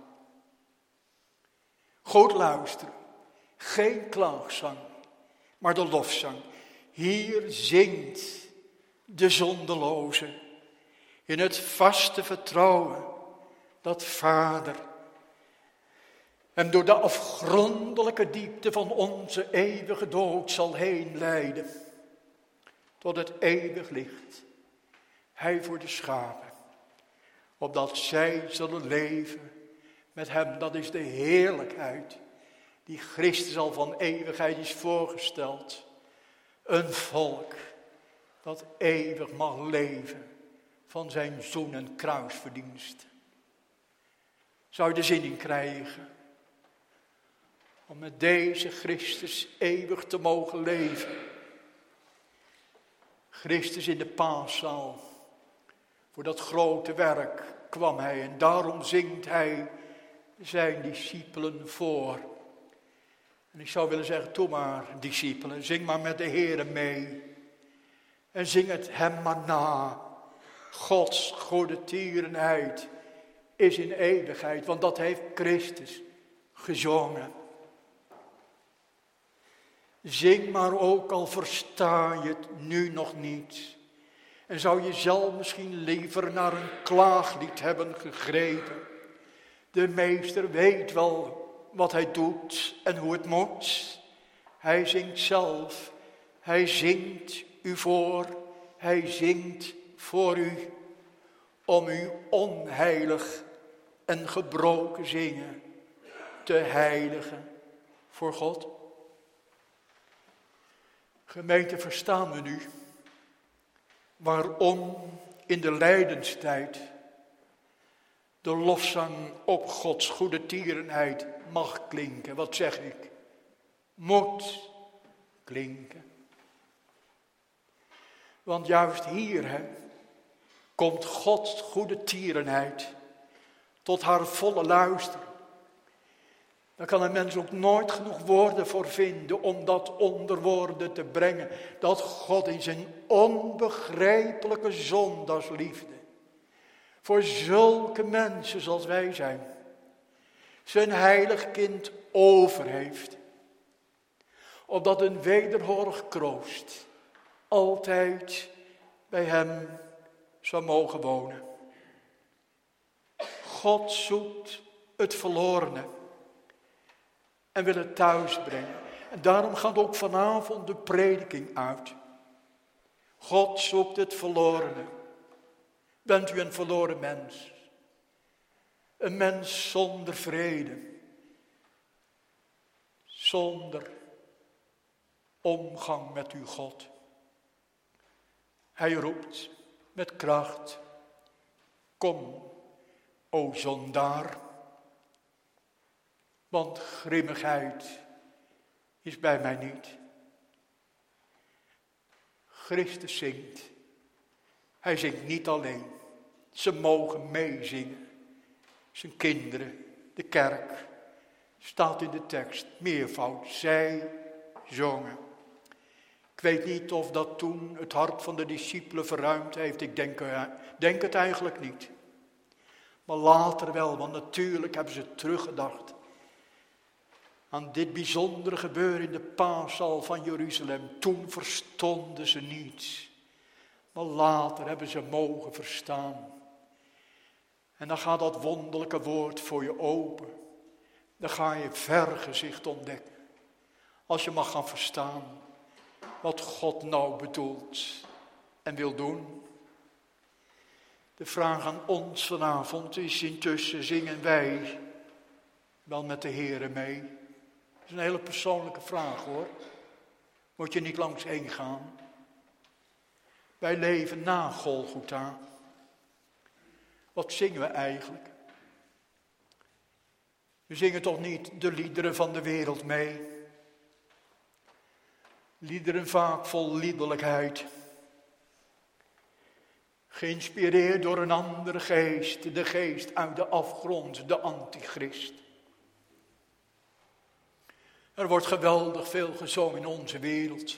Goed luisteren. Geen klaagzang, maar de lofzang. Hier zingt de zondeloze in het vaste vertrouwen dat Vader hem door de afgrondelijke diepte van onze eeuwige dood zal heen leiden tot het eeuwig licht. Hij voor de schapen, opdat zij zullen leven met hem. Dat is de heerlijkheid die Christus al van eeuwigheid is voorgesteld. Een volk dat eeuwig mag leven van zijn zoen- en kruisverdienst. Zou je de zin in krijgen om met deze Christus eeuwig te mogen leven? Christus in de paaszaal, voor dat grote werk kwam hij en daarom zingt hij zijn discipelen voor. En ik zou willen zeggen, toe maar discipelen, zing maar met de Heere mee. En zing het hem maar na. Gods goede tierenheid is in eeuwigheid, want dat heeft Christus gezongen. Zing maar ook al versta je het nu nog niet. En zou je zelf misschien liever naar een klaaglied hebben gegrepen. De meester weet wel wat hij doet en hoe het moet. Hij zingt zelf. Hij zingt u voor. Hij zingt voor u. Om u onheilig en gebroken zingen te heiligen voor God. Gemeente, verstaan we nu waarom in de lijdenstijd de lofzang op Gods goede tierenheid mag klinken? Wat zeg ik? Moet klinken. Want juist hier hè, komt Gods goede tierenheid tot haar volle luister. Daar kan een mens ook nooit genoeg woorden voor vinden om dat onder woorden te brengen. Dat God in zijn onbegrijpelijke zondagsliefde voor zulke mensen zoals wij zijn, zijn heilig kind over heeft. Opdat een wederhorig kroost altijd bij hem zou mogen wonen. God zoekt het verlorene en wil het thuis brengen. En daarom gaat ook vanavond de prediking uit. God zoekt het verlorene. Bent u een verloren mens? Een mens zonder vrede. Zonder omgang met uw God. Hij roept met kracht, kom, o zondaar, want grimmigheid is bij mij niet. Christus zingt. Hij zingt niet alleen. Ze mogen meezingen. Zijn kinderen, de kerk, staat in de tekst, meervoud, zij zongen. Ik weet niet of dat toen het hart van de discipelen verruimd heeft. Ik denk, denk het eigenlijk niet. Maar later wel, want natuurlijk hebben ze teruggedacht aan dit bijzondere gebeuren in de paashal van Jeruzalem. Toen verstonden ze niets. Maar later hebben ze mogen verstaan. En dan gaat dat wonderlijke woord voor je open. Dan ga je vergezicht ontdekken. Als je mag gaan verstaan wat God nou bedoelt en wil doen. De vraag aan ons vanavond is intussen, zingen wij wel met de Here mee? Dat is een hele persoonlijke vraag hoor. Moet je niet langs heen gaan. Wij leven na Golgotha. Wat zingen we eigenlijk? We zingen toch niet de liederen van de wereld mee? Liederen vaak vol liederlijkheid. Geïnspireerd door een andere geest, de geest uit de afgrond, de antichrist. Er wordt geweldig veel gezongen in onze wereld.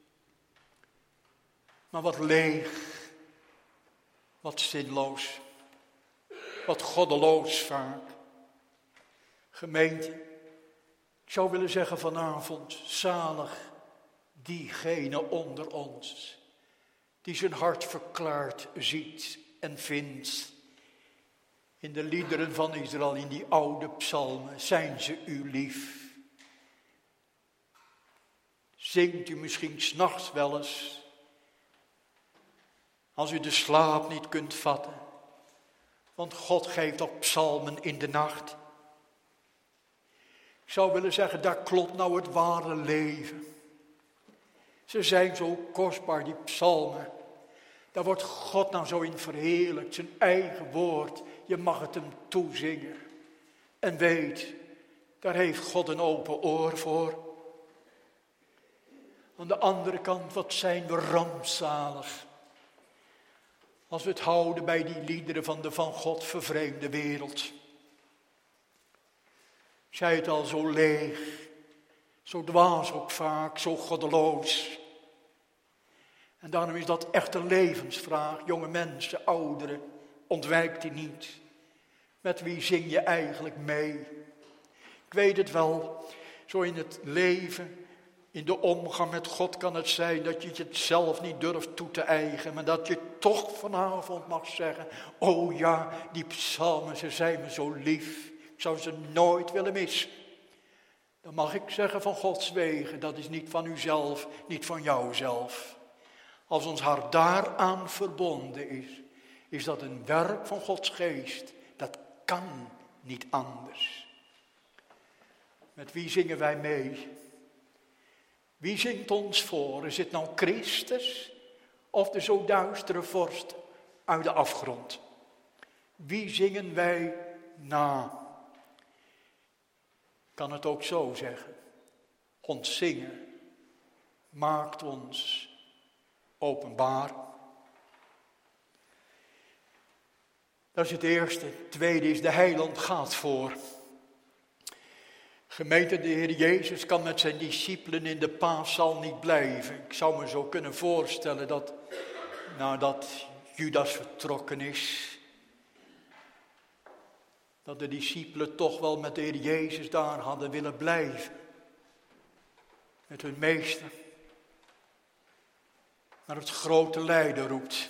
Maar wat leeg, wat zinloos, wat goddeloos vaak. Gemeente, ik zou willen zeggen vanavond, zalig diegene onder ons, die zijn hart verklaard ziet en vindt. In de liederen van Israël, in die oude psalmen, zijn ze u lief. Zingt u misschien 's nachts wel eens, als u de slaap niet kunt vatten. Want God geeft ook psalmen in de nacht. Ik zou willen zeggen, daar klopt nou het ware leven. Ze zijn zo kostbaar, die psalmen. Daar wordt God nou zo in verheerlijkt, zijn eigen woord. Je mag het hem toezingen. En weet, daar heeft God een open oor voor. Aan de andere kant, wat zijn we rampzalig. Als we het houden bij die liederen van de van God vervreemde wereld. Zij het al zo leeg, zo dwaas ook vaak, zo goddeloos. En daarom is dat echt een levensvraag. Jonge mensen, ouderen, ontwijk die niet. Met wie zing je eigenlijk mee? Ik weet het wel, zo in het leven, in de omgang met God kan het zijn dat je het zelf niet durft toe te eigenen. Maar dat je toch vanavond mag zeggen, oh ja, die psalmen, ze zijn me zo lief. Ik zou ze nooit willen missen. Dan mag ik zeggen van Gods wegen, dat is niet van uzelf, niet van jouzelf. Als ons hart daaraan verbonden is, is dat een werk van Gods geest. Dat kan niet anders. Met wie zingen wij mee? Wie zingt ons voor? Is het nou Christus of de zo duistere vorst uit de afgrond? Wie zingen wij na? Ik kan het ook zo zeggen. Ons zingen maakt ons openbaar. Dat is het eerste. Het tweede is, de heiland gaat voor. Gemeente, de Heer Jezus kan met zijn discipelen in de paaszal niet blijven. Ik zou me zo kunnen voorstellen dat nadat Judas vertrokken is, dat de discipelen toch wel met de Heer Jezus daar hadden willen blijven. Met hun meester. Maar het grote lijden roept.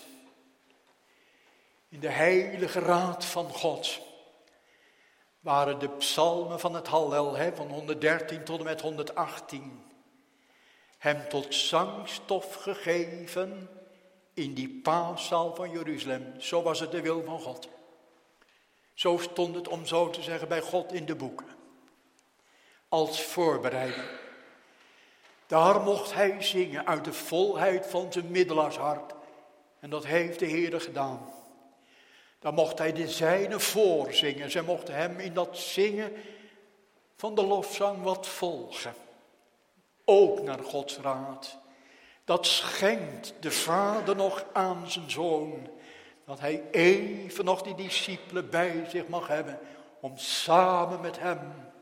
In de heilige raad van God waren de psalmen van het Hallel, hè, van honderddertien tot en met honderdachttien. Hem tot zangstof gegeven in die paaszaal van Jeruzalem. Zo was het de wil van God. Zo stond het, om zo te zeggen, bij God in de boeken. Als voorbereiding. Daar mocht hij zingen uit de volheid van zijn middelaarshart. En dat heeft de Heer gedaan. Daar mocht hij de zijne voorzingen. Zij mochten hem in dat zingen van de lofzang wat volgen. Ook naar Gods raad. Dat schenkt de Vader nog aan zijn Zoon. Dat hij even nog die discipelen bij zich mag hebben. Om samen met hem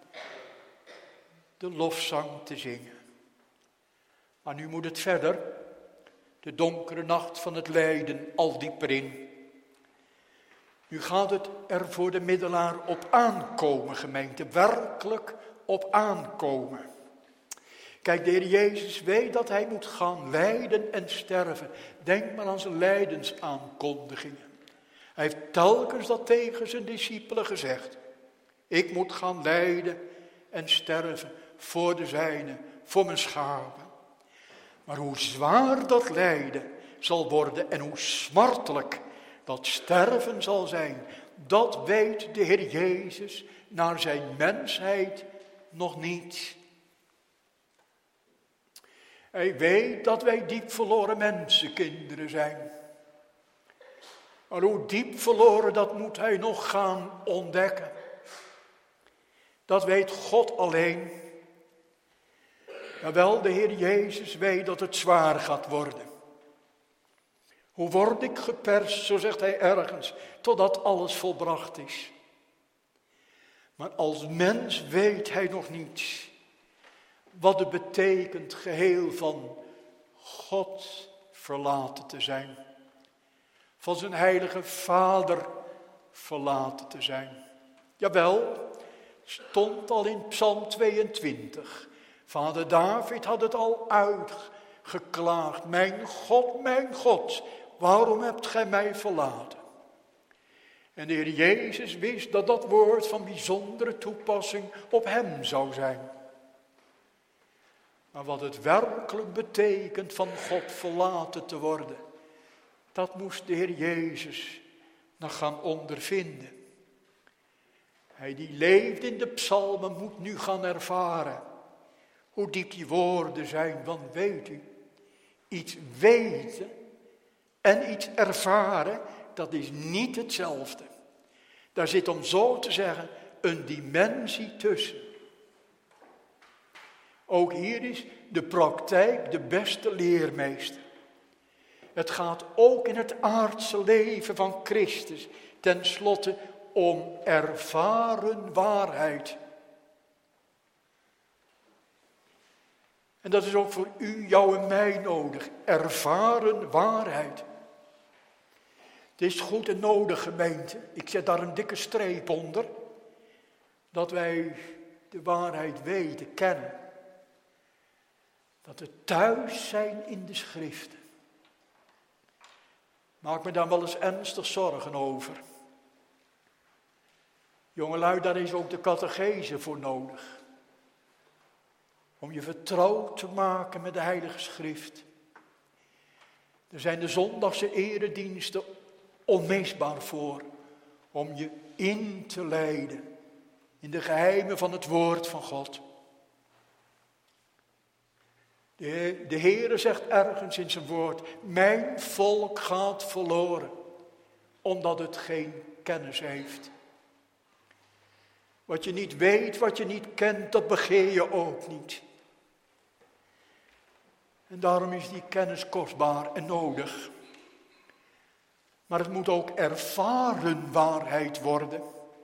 de lofzang te zingen. Maar nu moet het verder. De donkere nacht van het lijden al dieper in. Nu gaat het er voor de middelaar op aankomen, gemeente. Werkelijk op aankomen. Kijk, de Heer Jezus weet dat hij moet gaan lijden en sterven. Denk maar aan zijn lijdensaankondigingen. Hij heeft telkens dat tegen zijn discipelen gezegd. Ik moet gaan lijden en sterven voor de zijnen, voor mijn schapen. Maar hoe zwaar dat lijden zal worden en hoe smartelijk dat sterven zal zijn, dat weet de Heer Jezus naar zijn mensheid nog niet. Hij weet dat wij diep verloren mensenkinderen zijn. Maar hoe diep verloren, dat moet hij nog gaan ontdekken. Dat weet God alleen. Maar wel de Heer Jezus weet dat het zwaar gaat worden. Hoe word ik geperst, zo zegt hij ergens, totdat alles volbracht is. Maar als mens weet hij nog niet wat het betekent geheel van God verlaten te zijn. Van zijn heilige Vader verlaten te zijn. Jawel, stond al in Psalm tweeëntwintig. Vader David had het al uitgeklaagd. Mijn God, mijn God, waarom hebt gij mij verlaten? En de Heer Jezus wist dat dat woord van bijzondere toepassing op hem zou zijn. Maar wat het werkelijk betekent van God verlaten te worden, dat moest de Heer Jezus nog gaan ondervinden. Hij die leeft in de psalmen moet nu gaan ervaren hoe diep die woorden zijn. Want weet u, iets weten en iets ervaren, dat is niet hetzelfde. Daar zit, om zo te zeggen, een dimensie tussen. Ook hier is de praktijk de beste leermeester. Het gaat ook in het aardse leven van Christus tenslotte om ervaren waarheid. En dat is ook voor u, jou en mij nodig. Ervaren waarheid. Het is goed en nodig, gemeente. Ik zet daar een dikke streep onder. Dat wij de waarheid weten, kennen. Dat we thuis zijn in de schriften. Maak me daar wel eens ernstig zorgen over. Jongelui, daar is ook de catechese voor nodig. Om je vertrouwd te maken met de Heilige Schrift. Er zijn de zondagse erediensten onmisbaar voor. Om je in te leiden in de geheimen van het woord van God. De, de Heere zegt ergens in zijn woord, mijn volk gaat verloren, omdat het geen kennis heeft. Wat je niet weet, wat je niet kent, dat begeer je ook niet. En daarom is die kennis kostbaar en nodig. Maar het moet ook ervaren waarheid worden.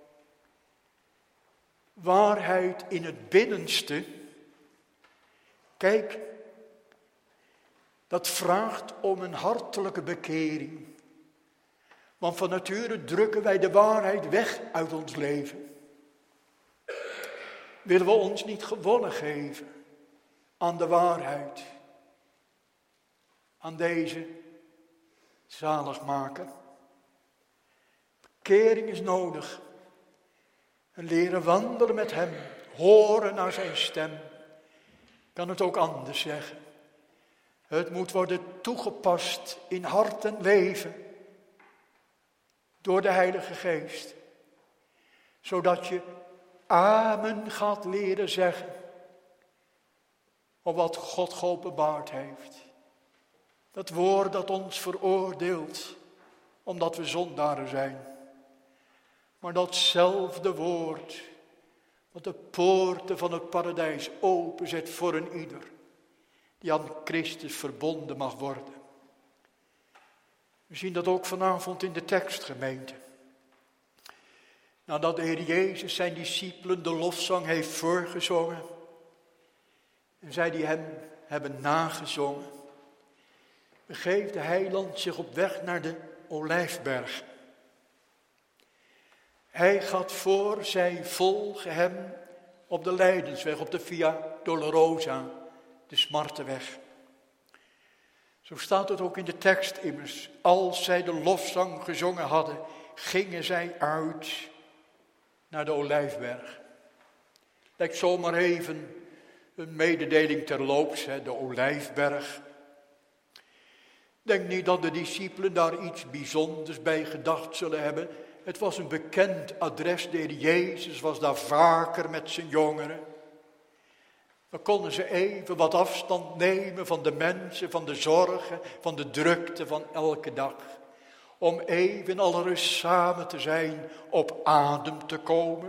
Waarheid in het binnenste. Kijk, dat vraagt om een hartelijke bekering. Want van nature drukken wij de waarheid weg uit ons leven. Willen we ons niet gewonnen geven aan de waarheid. Aan deze zaligmaker. Bekering is nodig. En leren wandelen met hem. Horen naar zijn stem. Ik kan het ook anders zeggen. Het moet worden toegepast in hart en leven. Door de Heilige Geest. Zodat je amen gaat leren zeggen. op wat God geopenbaard heeft. Dat woord dat ons veroordeelt, omdat we zondaren zijn. Maar datzelfde woord, wat de poorten van het paradijs openzet voor een ieder, die aan Christus verbonden mag worden. We zien dat ook vanavond in de tekstgemeente. Nadat de Heer Jezus zijn discipelen de lofzang heeft voorgezongen, en zij die hem hebben nagezongen, begeeft de heiland zich op weg naar de Olijfberg. Hij gaat voor, zij volgen hem op de lijdensweg, op de Via Dolorosa, de smartenweg. Zo staat het ook in de tekst immers. Als zij de lofzang gezongen hadden, gingen zij uit naar de Olijfberg. Lijkt zomaar even een mededeling terloops, hè, de Olijfberg. Denk niet dat de discipelen daar iets bijzonders bij gedacht zullen hebben. Het was een bekend adres, de Heer Jezus was daar vaker met zijn jongeren. Dan konden ze even wat afstand nemen van de mensen, van de zorgen, van de drukte van elke dag. Om even alle rust samen te zijn, op adem te komen.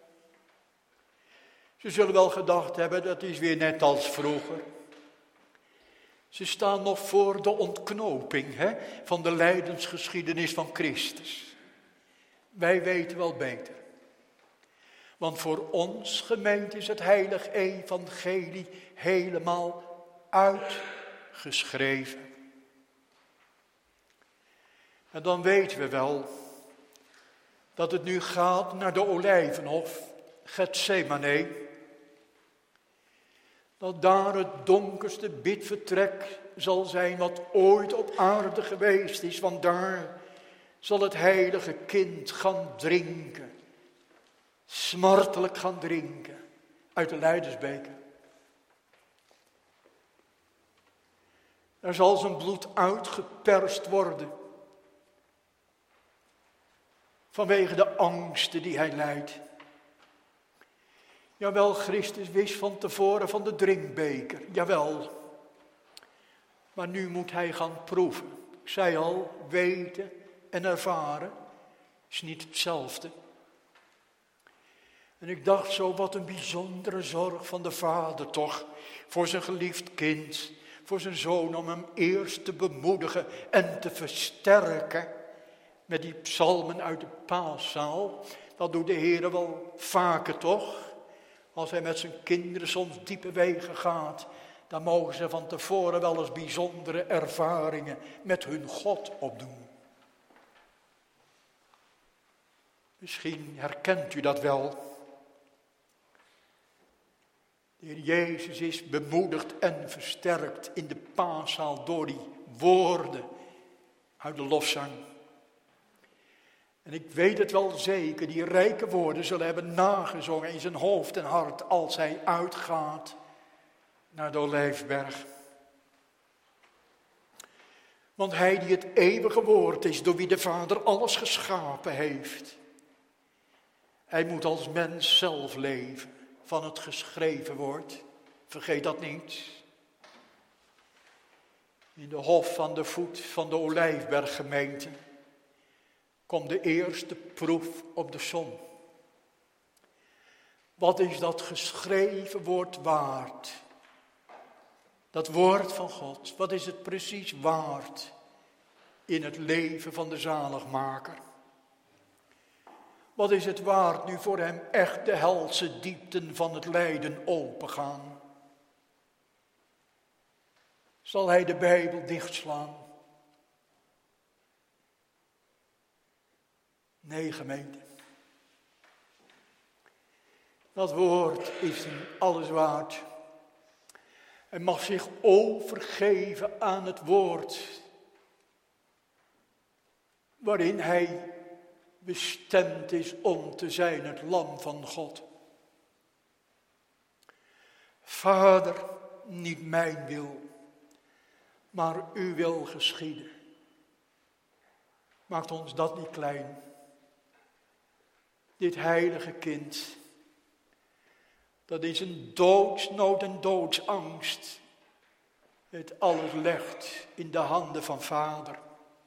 Ze zullen wel gedacht hebben, dat is weer net als vroeger. Ze staan nog voor de ontknoping hè, van de lijdensgeschiedenis van Christus. Wij weten wel beter. Want voor ons gemeente is het heilig evangelie helemaal uitgeschreven. En dan weten we wel dat het nu gaat naar de Olijvenhof, Getsemane. Dat daar het donkerste bidvertrek zal zijn wat ooit op aarde geweest is. Want daar zal het heilige kind gaan drinken. Smartelijk gaan drinken uit de lijdensbeker. Daar zal zijn bloed uitgeperst worden. Vanwege de angsten die hij lijdt. Jawel, Christus wist van tevoren van de drinkbeker. Jawel. Maar nu moet hij gaan proeven. Ik zei al, weten en ervaren is niet hetzelfde. En ik dacht zo, wat een bijzondere zorg van de vader toch. Voor zijn geliefd kind. Voor zijn zoon om hem eerst te bemoedigen en te versterken. Met die psalmen uit de paaszaal. Dat doet de Heer wel vaker toch. Als hij met zijn kinderen soms diepe wegen gaat. Dan mogen ze van tevoren wel eens bijzondere ervaringen met hun God opdoen. Misschien herkent u dat wel. De Heer Jezus is bemoedigd en versterkt in de paaszaal door die woorden uit de lofzang. En ik weet het wel zeker, die rijke woorden zullen hebben nagezongen in zijn hoofd en hart als hij uitgaat naar de Olijfberg. Want hij die het eeuwige woord is, door wie de Vader alles geschapen heeft. Hij moet als mens zelf leven van het geschreven woord. Vergeet dat niet. In de hof van de voet van de Olijfberggemeente komt de eerste proef op de som. Wat is dat geschreven woord waard? Dat woord van God, wat is het precies waard in het leven van de zaligmaker? Wat is het waard nu voor hem echt de helse diepten van het lijden opengaan? Zal hij de Bijbel dichtslaan? Nee, gemeente. Dat woord is hem alles waard. Hij mag zich overgeven aan het woord. Waarin hij bestemd is om te zijn het lam van God. Vader, niet mijn wil, maar uw wil geschieden. Maakt ons dat niet klein. Dit heilige kind, dat in zijn doodsnood en doodsangst het alles legt in de handen van Vader.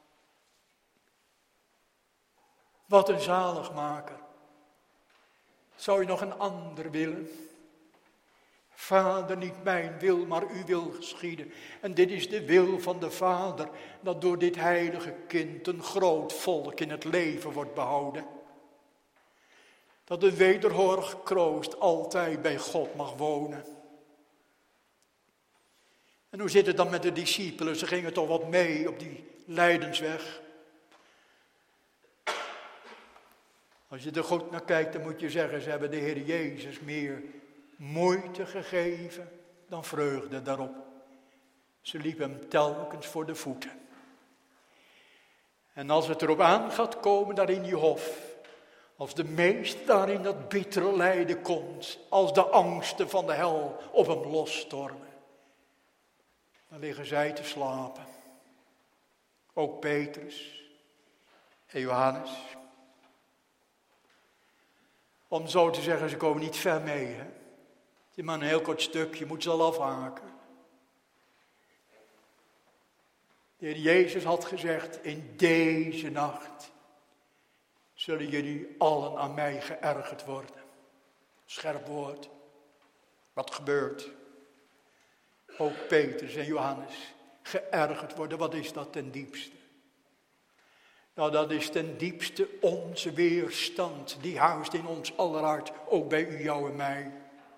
Wat een zaligmaker. Zou je nog een ander willen? Vader, niet mijn wil, maar uw wil geschieden. En dit is de wil van de Vader, dat door dit heilige kind een groot volk in het leven wordt behouden. Dat de wederhorig kroost altijd bij God mag wonen. En hoe zit het dan met de discipelen? Ze gingen toch wat mee op die lijdensweg. Als je er goed naar kijkt, dan moet je zeggen, ze hebben de Heer Jezus meer moeite gegeven dan vreugde daarop. Ze liepen hem telkens voor de voeten. En als het erop aan gaat komen daar in die hof, als de meest daar in dat bittere lijden komt, als de angsten van de hel op hem losstormen, dan liggen zij te slapen. Ook Petrus en Johannes. Om zo te zeggen, ze komen niet ver mee. Hè? Het is maar een heel kort stukje, je moet ze al afhaken. De Heer Jezus had gezegd, in deze nacht zullen jullie allen aan mij geërgerd worden. Scherp woord. Wat gebeurt? Ook Petrus en Johannes geërgerd worden. Wat is dat ten diepste? Nou, dat is ten diepste onze weerstand. Die huist in ons aller hart, ook bij u, jou en mij.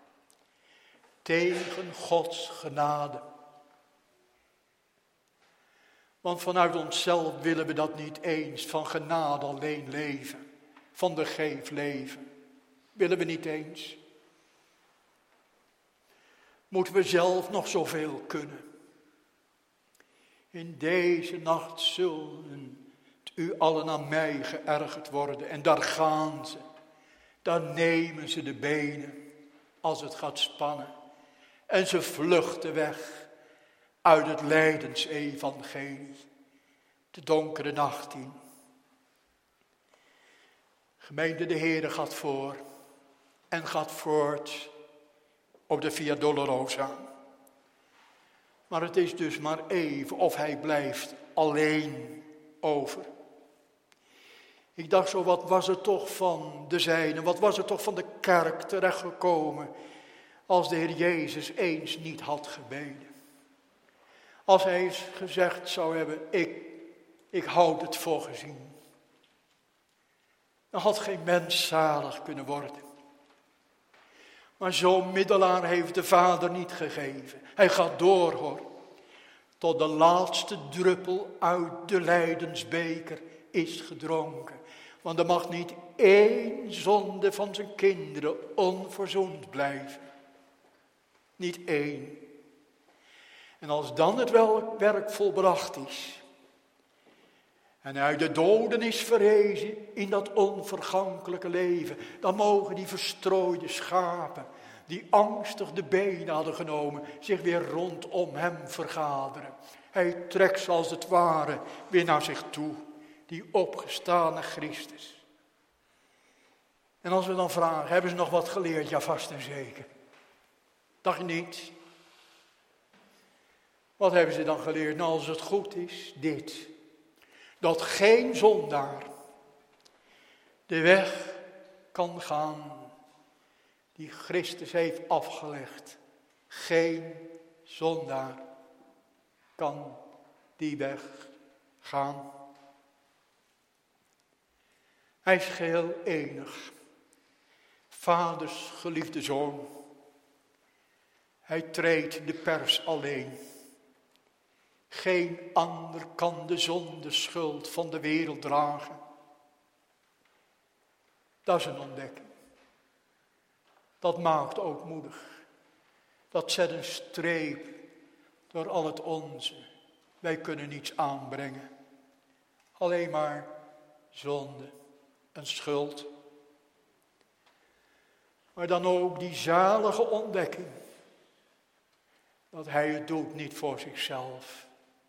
Tegen Gods genade. Want vanuit onszelf willen we dat niet eens, van genade alleen leven. Van de geef leven. Willen we niet eens. Moeten we zelf nog zoveel kunnen. In deze nacht zullen u allen aan mij geërgerd worden. En daar gaan ze. Daar nemen ze de benen als het gaat spannen. En ze vluchten weg uit het lijdensevangelie. De donkere nacht in. Gemeente, de Heere gaat voor en gaat voort op de Via Dolorosa. Maar het is dus maar even of hij blijft alleen over. Ik dacht zo, wat was er toch van de zijnen, wat was er toch van de kerk terechtgekomen als de Heer Jezus eens niet had gebeden. Als hij eens gezegd zou hebben, ik, ik houd het voor gezien. Dan had geen mens zalig kunnen worden. Maar zo'n middelaar heeft de Vader niet gegeven. Hij gaat door hoor. Tot de laatste druppel uit de lijdensbeker is gedronken. Want er mag niet één zonde van zijn kinderen onverzoend blijven. Niet één. En als dan het werk volbracht is. En uit de doden is verrezen in dat onvergankelijke leven. Dan mogen die verstrooide schapen, die angstig de benen hadden genomen, zich weer rondom hem vergaderen. Hij trekt ze als het ware weer naar zich toe. Die opgestane Christus. En als we dan vragen, hebben ze nog wat geleerd? Ja, vast en zeker. Dacht je niet? Wat hebben ze dan geleerd? Nou, als het goed is, dit. Dat geen zondaar de weg kan gaan die Christus heeft afgelegd. Geen zondaar kan die weg gaan. Hij is geheel enig. Vaders geliefde zoon. Hij treedt de pers alleen. Geen ander kan de zonde schuld van de wereld dragen. Dat is een ontdekking. Dat maakt ook moedig. Dat zet een streep door al het onze. Wij kunnen niets aanbrengen. Alleen maar zonde en schuld. Maar dan ook die zalige ontdekking. Dat hij het doet niet voor zichzelf.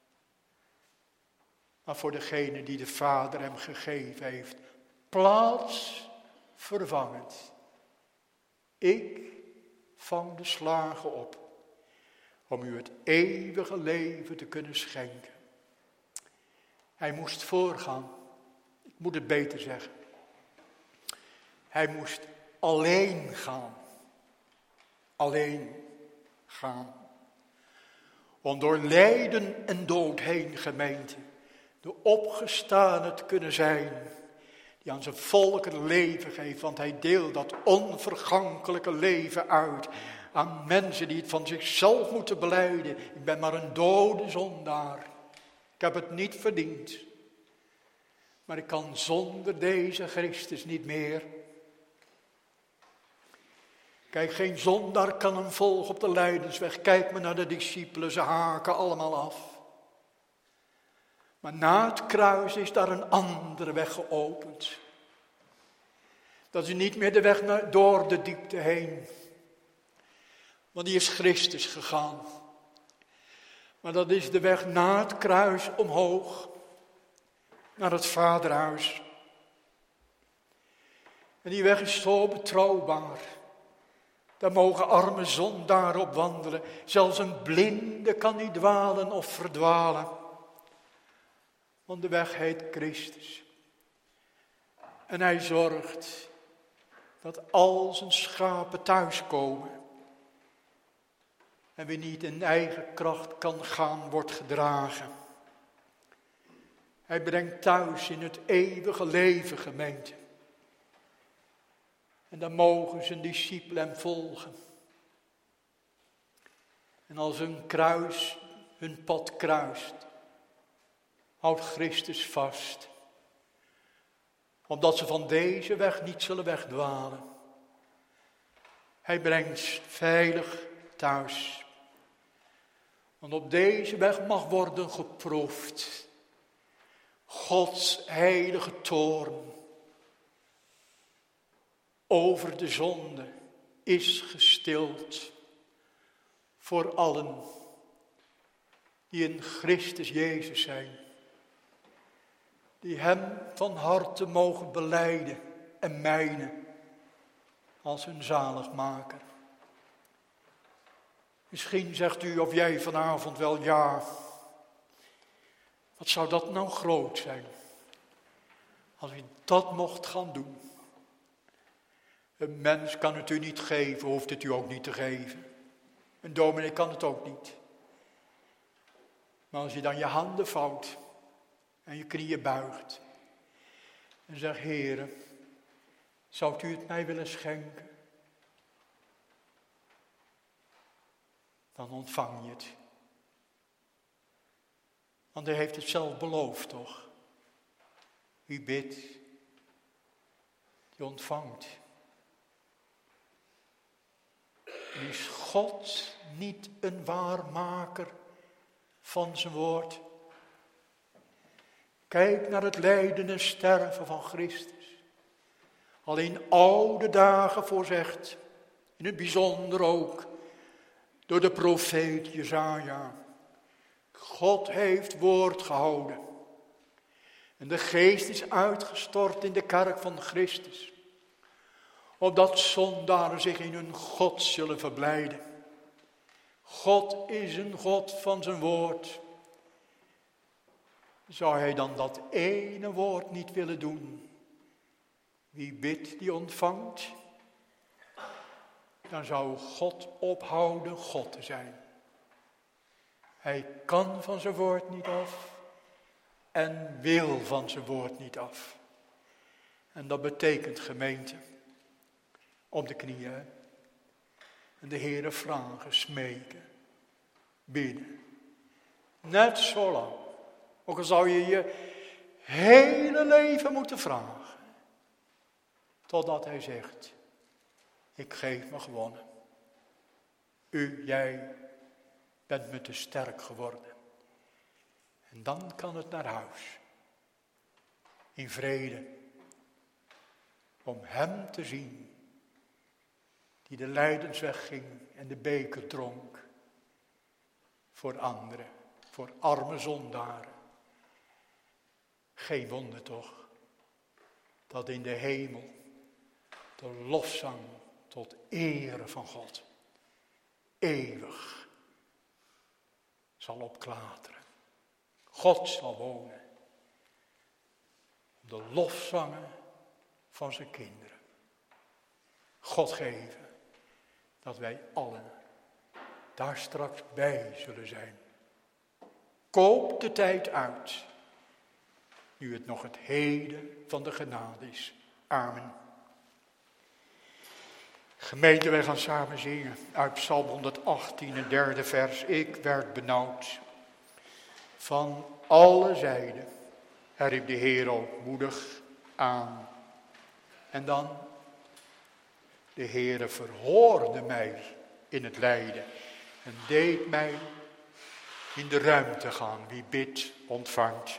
Maar voor degene die de Vader hem gegeven heeft. Plaatsvervangend. Ik vang de slagen op, om u het eeuwige leven te kunnen schenken. Hij moest voorgaan, ik moet het beter zeggen. Hij moest alleen gaan, alleen gaan. Om door lijden en dood heen, gemeente, de opgestane te kunnen zijn, die aan zijn volk een leven geeft, want hij deelt dat onvergankelijke leven uit aan mensen die het van zichzelf moeten belijden. Ik ben maar een dode zondaar. Ik heb het niet verdiend. Maar ik kan zonder deze Christus niet meer. Kijk, geen zondaar kan hem volgen op de lijdensweg. Kijk maar naar de discipelen, ze haken allemaal af. Maar na het kruis is daar een andere weg geopend. Dat is niet meer de weg naar, door de diepte heen. Want die is Christus gegaan. Maar dat is de weg na het kruis omhoog. Naar het Vaderhuis. En die weg is zo betrouwbaar. Daar mogen arme zondaren op wandelen. Zelfs een blinde kan niet dwalen of verdwalen. Want de weg heet Christus. En hij zorgt dat al zijn schapen thuiskomen. En wie niet in eigen kracht kan gaan, wordt gedragen. Hij brengt thuis in het eeuwige leven, gemeente. En dan mogen zijn discipelen hem volgen. En als hun kruis hun pad kruist, houdt Christus vast. Omdat ze van deze weg niet zullen wegdwalen. Hij brengt veilig thuis. Want op deze weg mag worden geproefd Gods heilige toorn over de zonde is gestild voor allen die in Christus Jezus zijn. Die hem van harte mogen belijden en mijnen als hun zaligmaker. Misschien zegt u of jij vanavond wel, ja, wat zou dat nou groot zijn, als u dat mocht gaan doen. Een mens kan het u niet geven, hoeft het u ook niet te geven. Een dominee kan het ook niet. Maar als je dan je handen vouwt en je knieën buigt en zegt, Heere, zou u het mij willen schenken? Dan ontvang je het. Want hij heeft het zelf beloofd, toch? Wie bidt, die ontvangt. En is God niet een waarmaker van zijn woord? Kijk naar het lijden en sterven van Christus. Al in oude dagen voorzegd, in het bijzonder ook door de profeet Jesaja. God heeft woord gehouden. En de geest is uitgestort in de kerk van Christus. Opdat zondaren zich in hun God zullen verblijden. God is een God van zijn woord. Zou hij dan dat ene woord niet willen doen? Wie bidt, die ontvangt. Dan zou God ophouden God te zijn. Hij kan van zijn woord niet af. En wil van zijn woord niet af. En dat betekent, gemeente, op de knieën. En de Heere vragen, smeken, bidden. Net zo lang. Ook al zou je je hele leven moeten vragen. Totdat hij zegt, ik geef me gewonnen. U, jij, bent me te sterk geworden. En dan kan het naar huis. In vrede. Om hem te zien. Die de lijdensweg ging en de beker dronk. Voor anderen. Voor arme zondaren. Geen wonder toch. Dat in de hemel de lofzang tot ere van God eeuwig zal opklateren. God zal wonen om de lofzangen van zijn kinderen. God geven dat wij allen daar straks bij zullen zijn. Koop de tijd uit, nu het nog het heden van de genade is. Amen. Gemeente, wij gaan samen zingen uit Psalm honderdachttien, het derde vers. Ik werd benauwd. Van alle zijden, hij riep de Heer ootmoedig aan. En dan, de Heere verhoorde mij in het lijden en deed mij in de ruimte gaan. Wie bidt, ontvangt.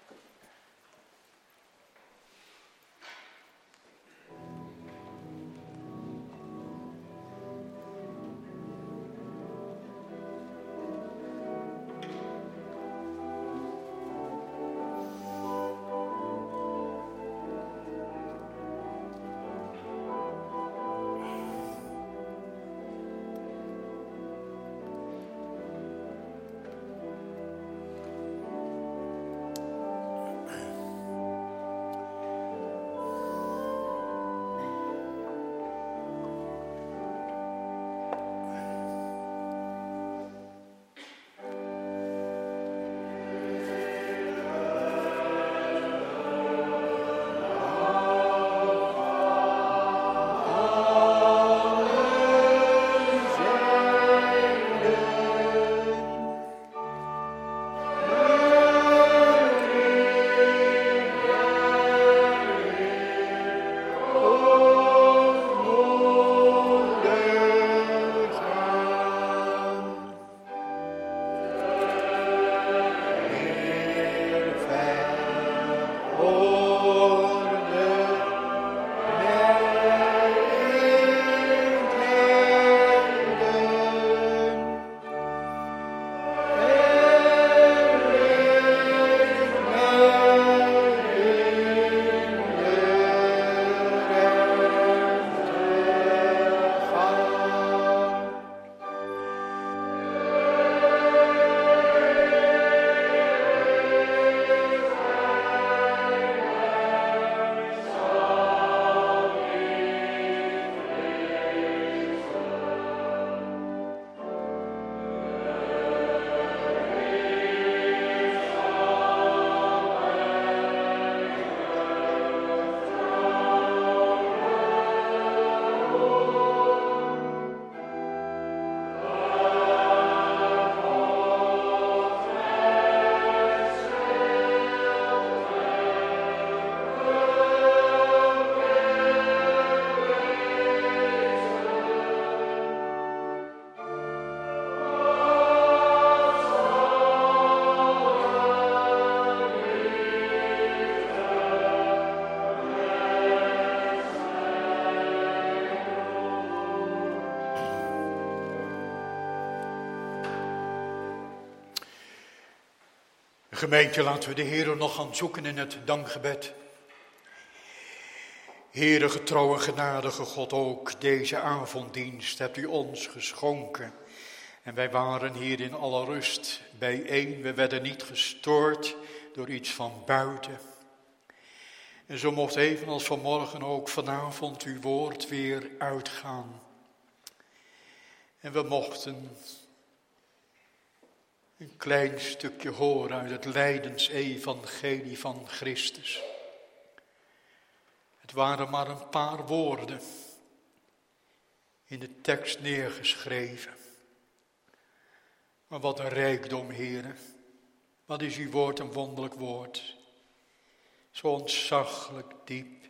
Gemeente, laten we de Heer nog gaan zoeken in het dankgebed. Heere, getrouwe, genadige God, ook deze avonddienst hebt u ons geschonken. En wij waren hier in alle rust bijeen. We werden niet gestoord door iets van buiten. En zo mocht evenals vanmorgen ook vanavond uw woord weer uitgaan. En we mochten een klein stukje horen uit het lijdensevangelie van Christus. Het waren maar een paar woorden in de tekst neergeschreven. Maar wat een rijkdom, Heere. Wat is uw woord een wonderlijk woord. Zo ontzaglijk diep.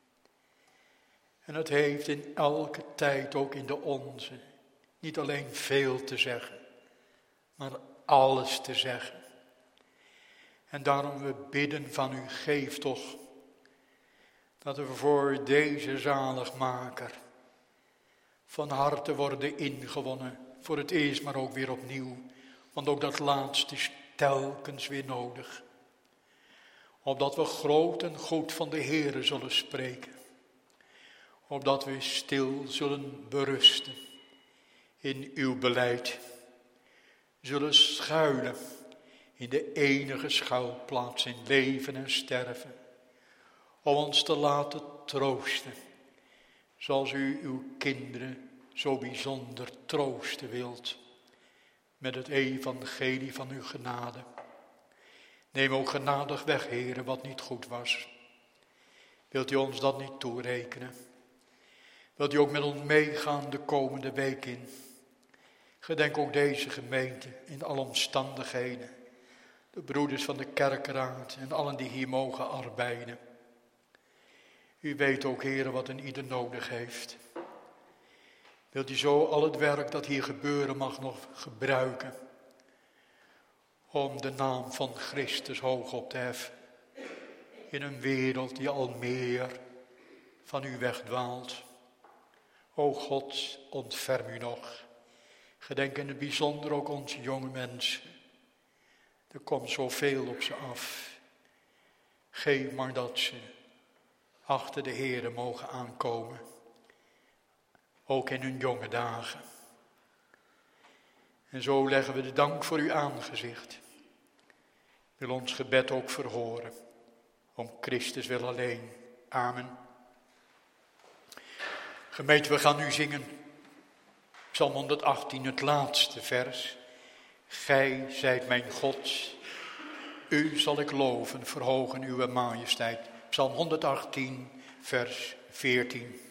En het heeft in elke tijd, ook in de onze, niet alleen veel te zeggen, maar alles te zeggen. En daarom we bidden van u, geef toch dat we voor deze zaligmaker van harte worden ingewonnen. Voor het eerst, maar ook weer opnieuw. Want ook dat laatste is telkens weer nodig. Opdat we groot en goed van de Heere zullen spreken. Opdat we stil zullen berusten in uw beleid zullen schuilen in de enige schuilplaats in leven en sterven, om ons te laten troosten, zoals u uw kinderen zo bijzonder troosten wilt, met het evangelie van uw genade. Neem ook genadig weg, Heere, wat niet goed was. Wilt u ons dat niet toerekenen? Wilt u ook met ons meegaan de komende week in? Gedenk ook deze gemeente in alle omstandigheden. De broeders van de kerkraad en allen die hier mogen arbeiden. U weet ook, Heere, wat een ieder nodig heeft. Wilt u zo al het werk dat hier gebeuren mag nog gebruiken, om de naam van Christus hoog op te heffen, in een wereld die al meer van u wegdwaalt. O God, ontferm u nog. Gedenk in het bijzonder ook onze jonge mensen. Er komt zoveel op ze af. Geef maar dat ze achter de Heere mogen aankomen. Ook in hun jonge dagen. En zo leggen we de dank voor uw aangezicht. Wil ons gebed ook verhoren. Om Christus wil alleen. Amen. Gemeente, we gaan nu zingen. Psalm honderdachttien, het laatste vers. Gij zijt mijn God. U zal ik loven, verhogen uw majesteit. Psalm honderdachttien, vers veertien.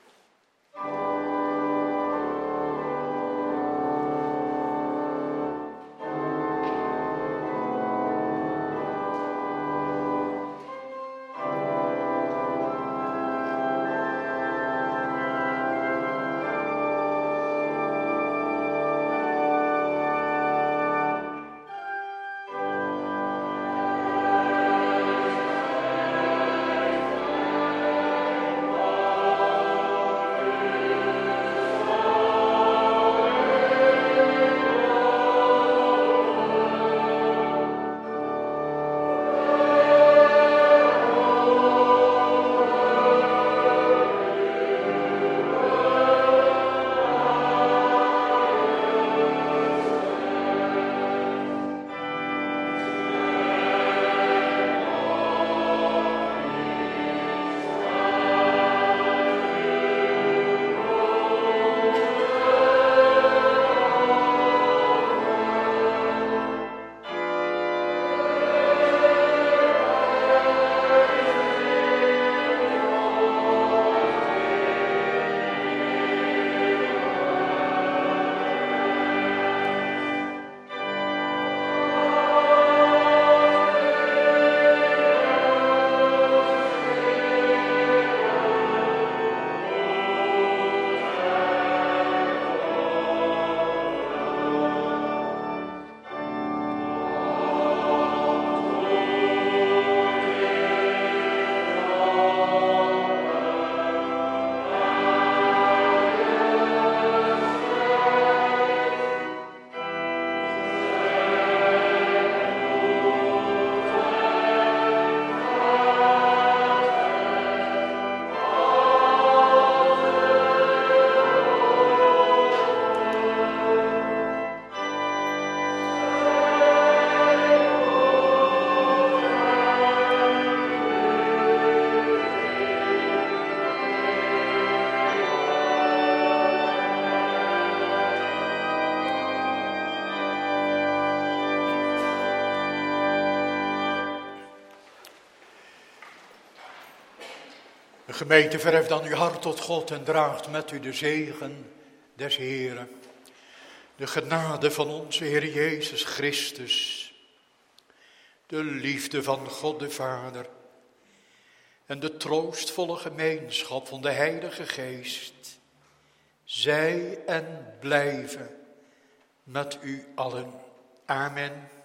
Gemeente, verhef dan uw hart tot God en draagt met u de zegen des Heeren. De genade van onze Heer Jezus Christus. De liefde van God de Vader. En de troostvolle gemeenschap van de Heilige Geest. Zij en blijven met u allen. Amen.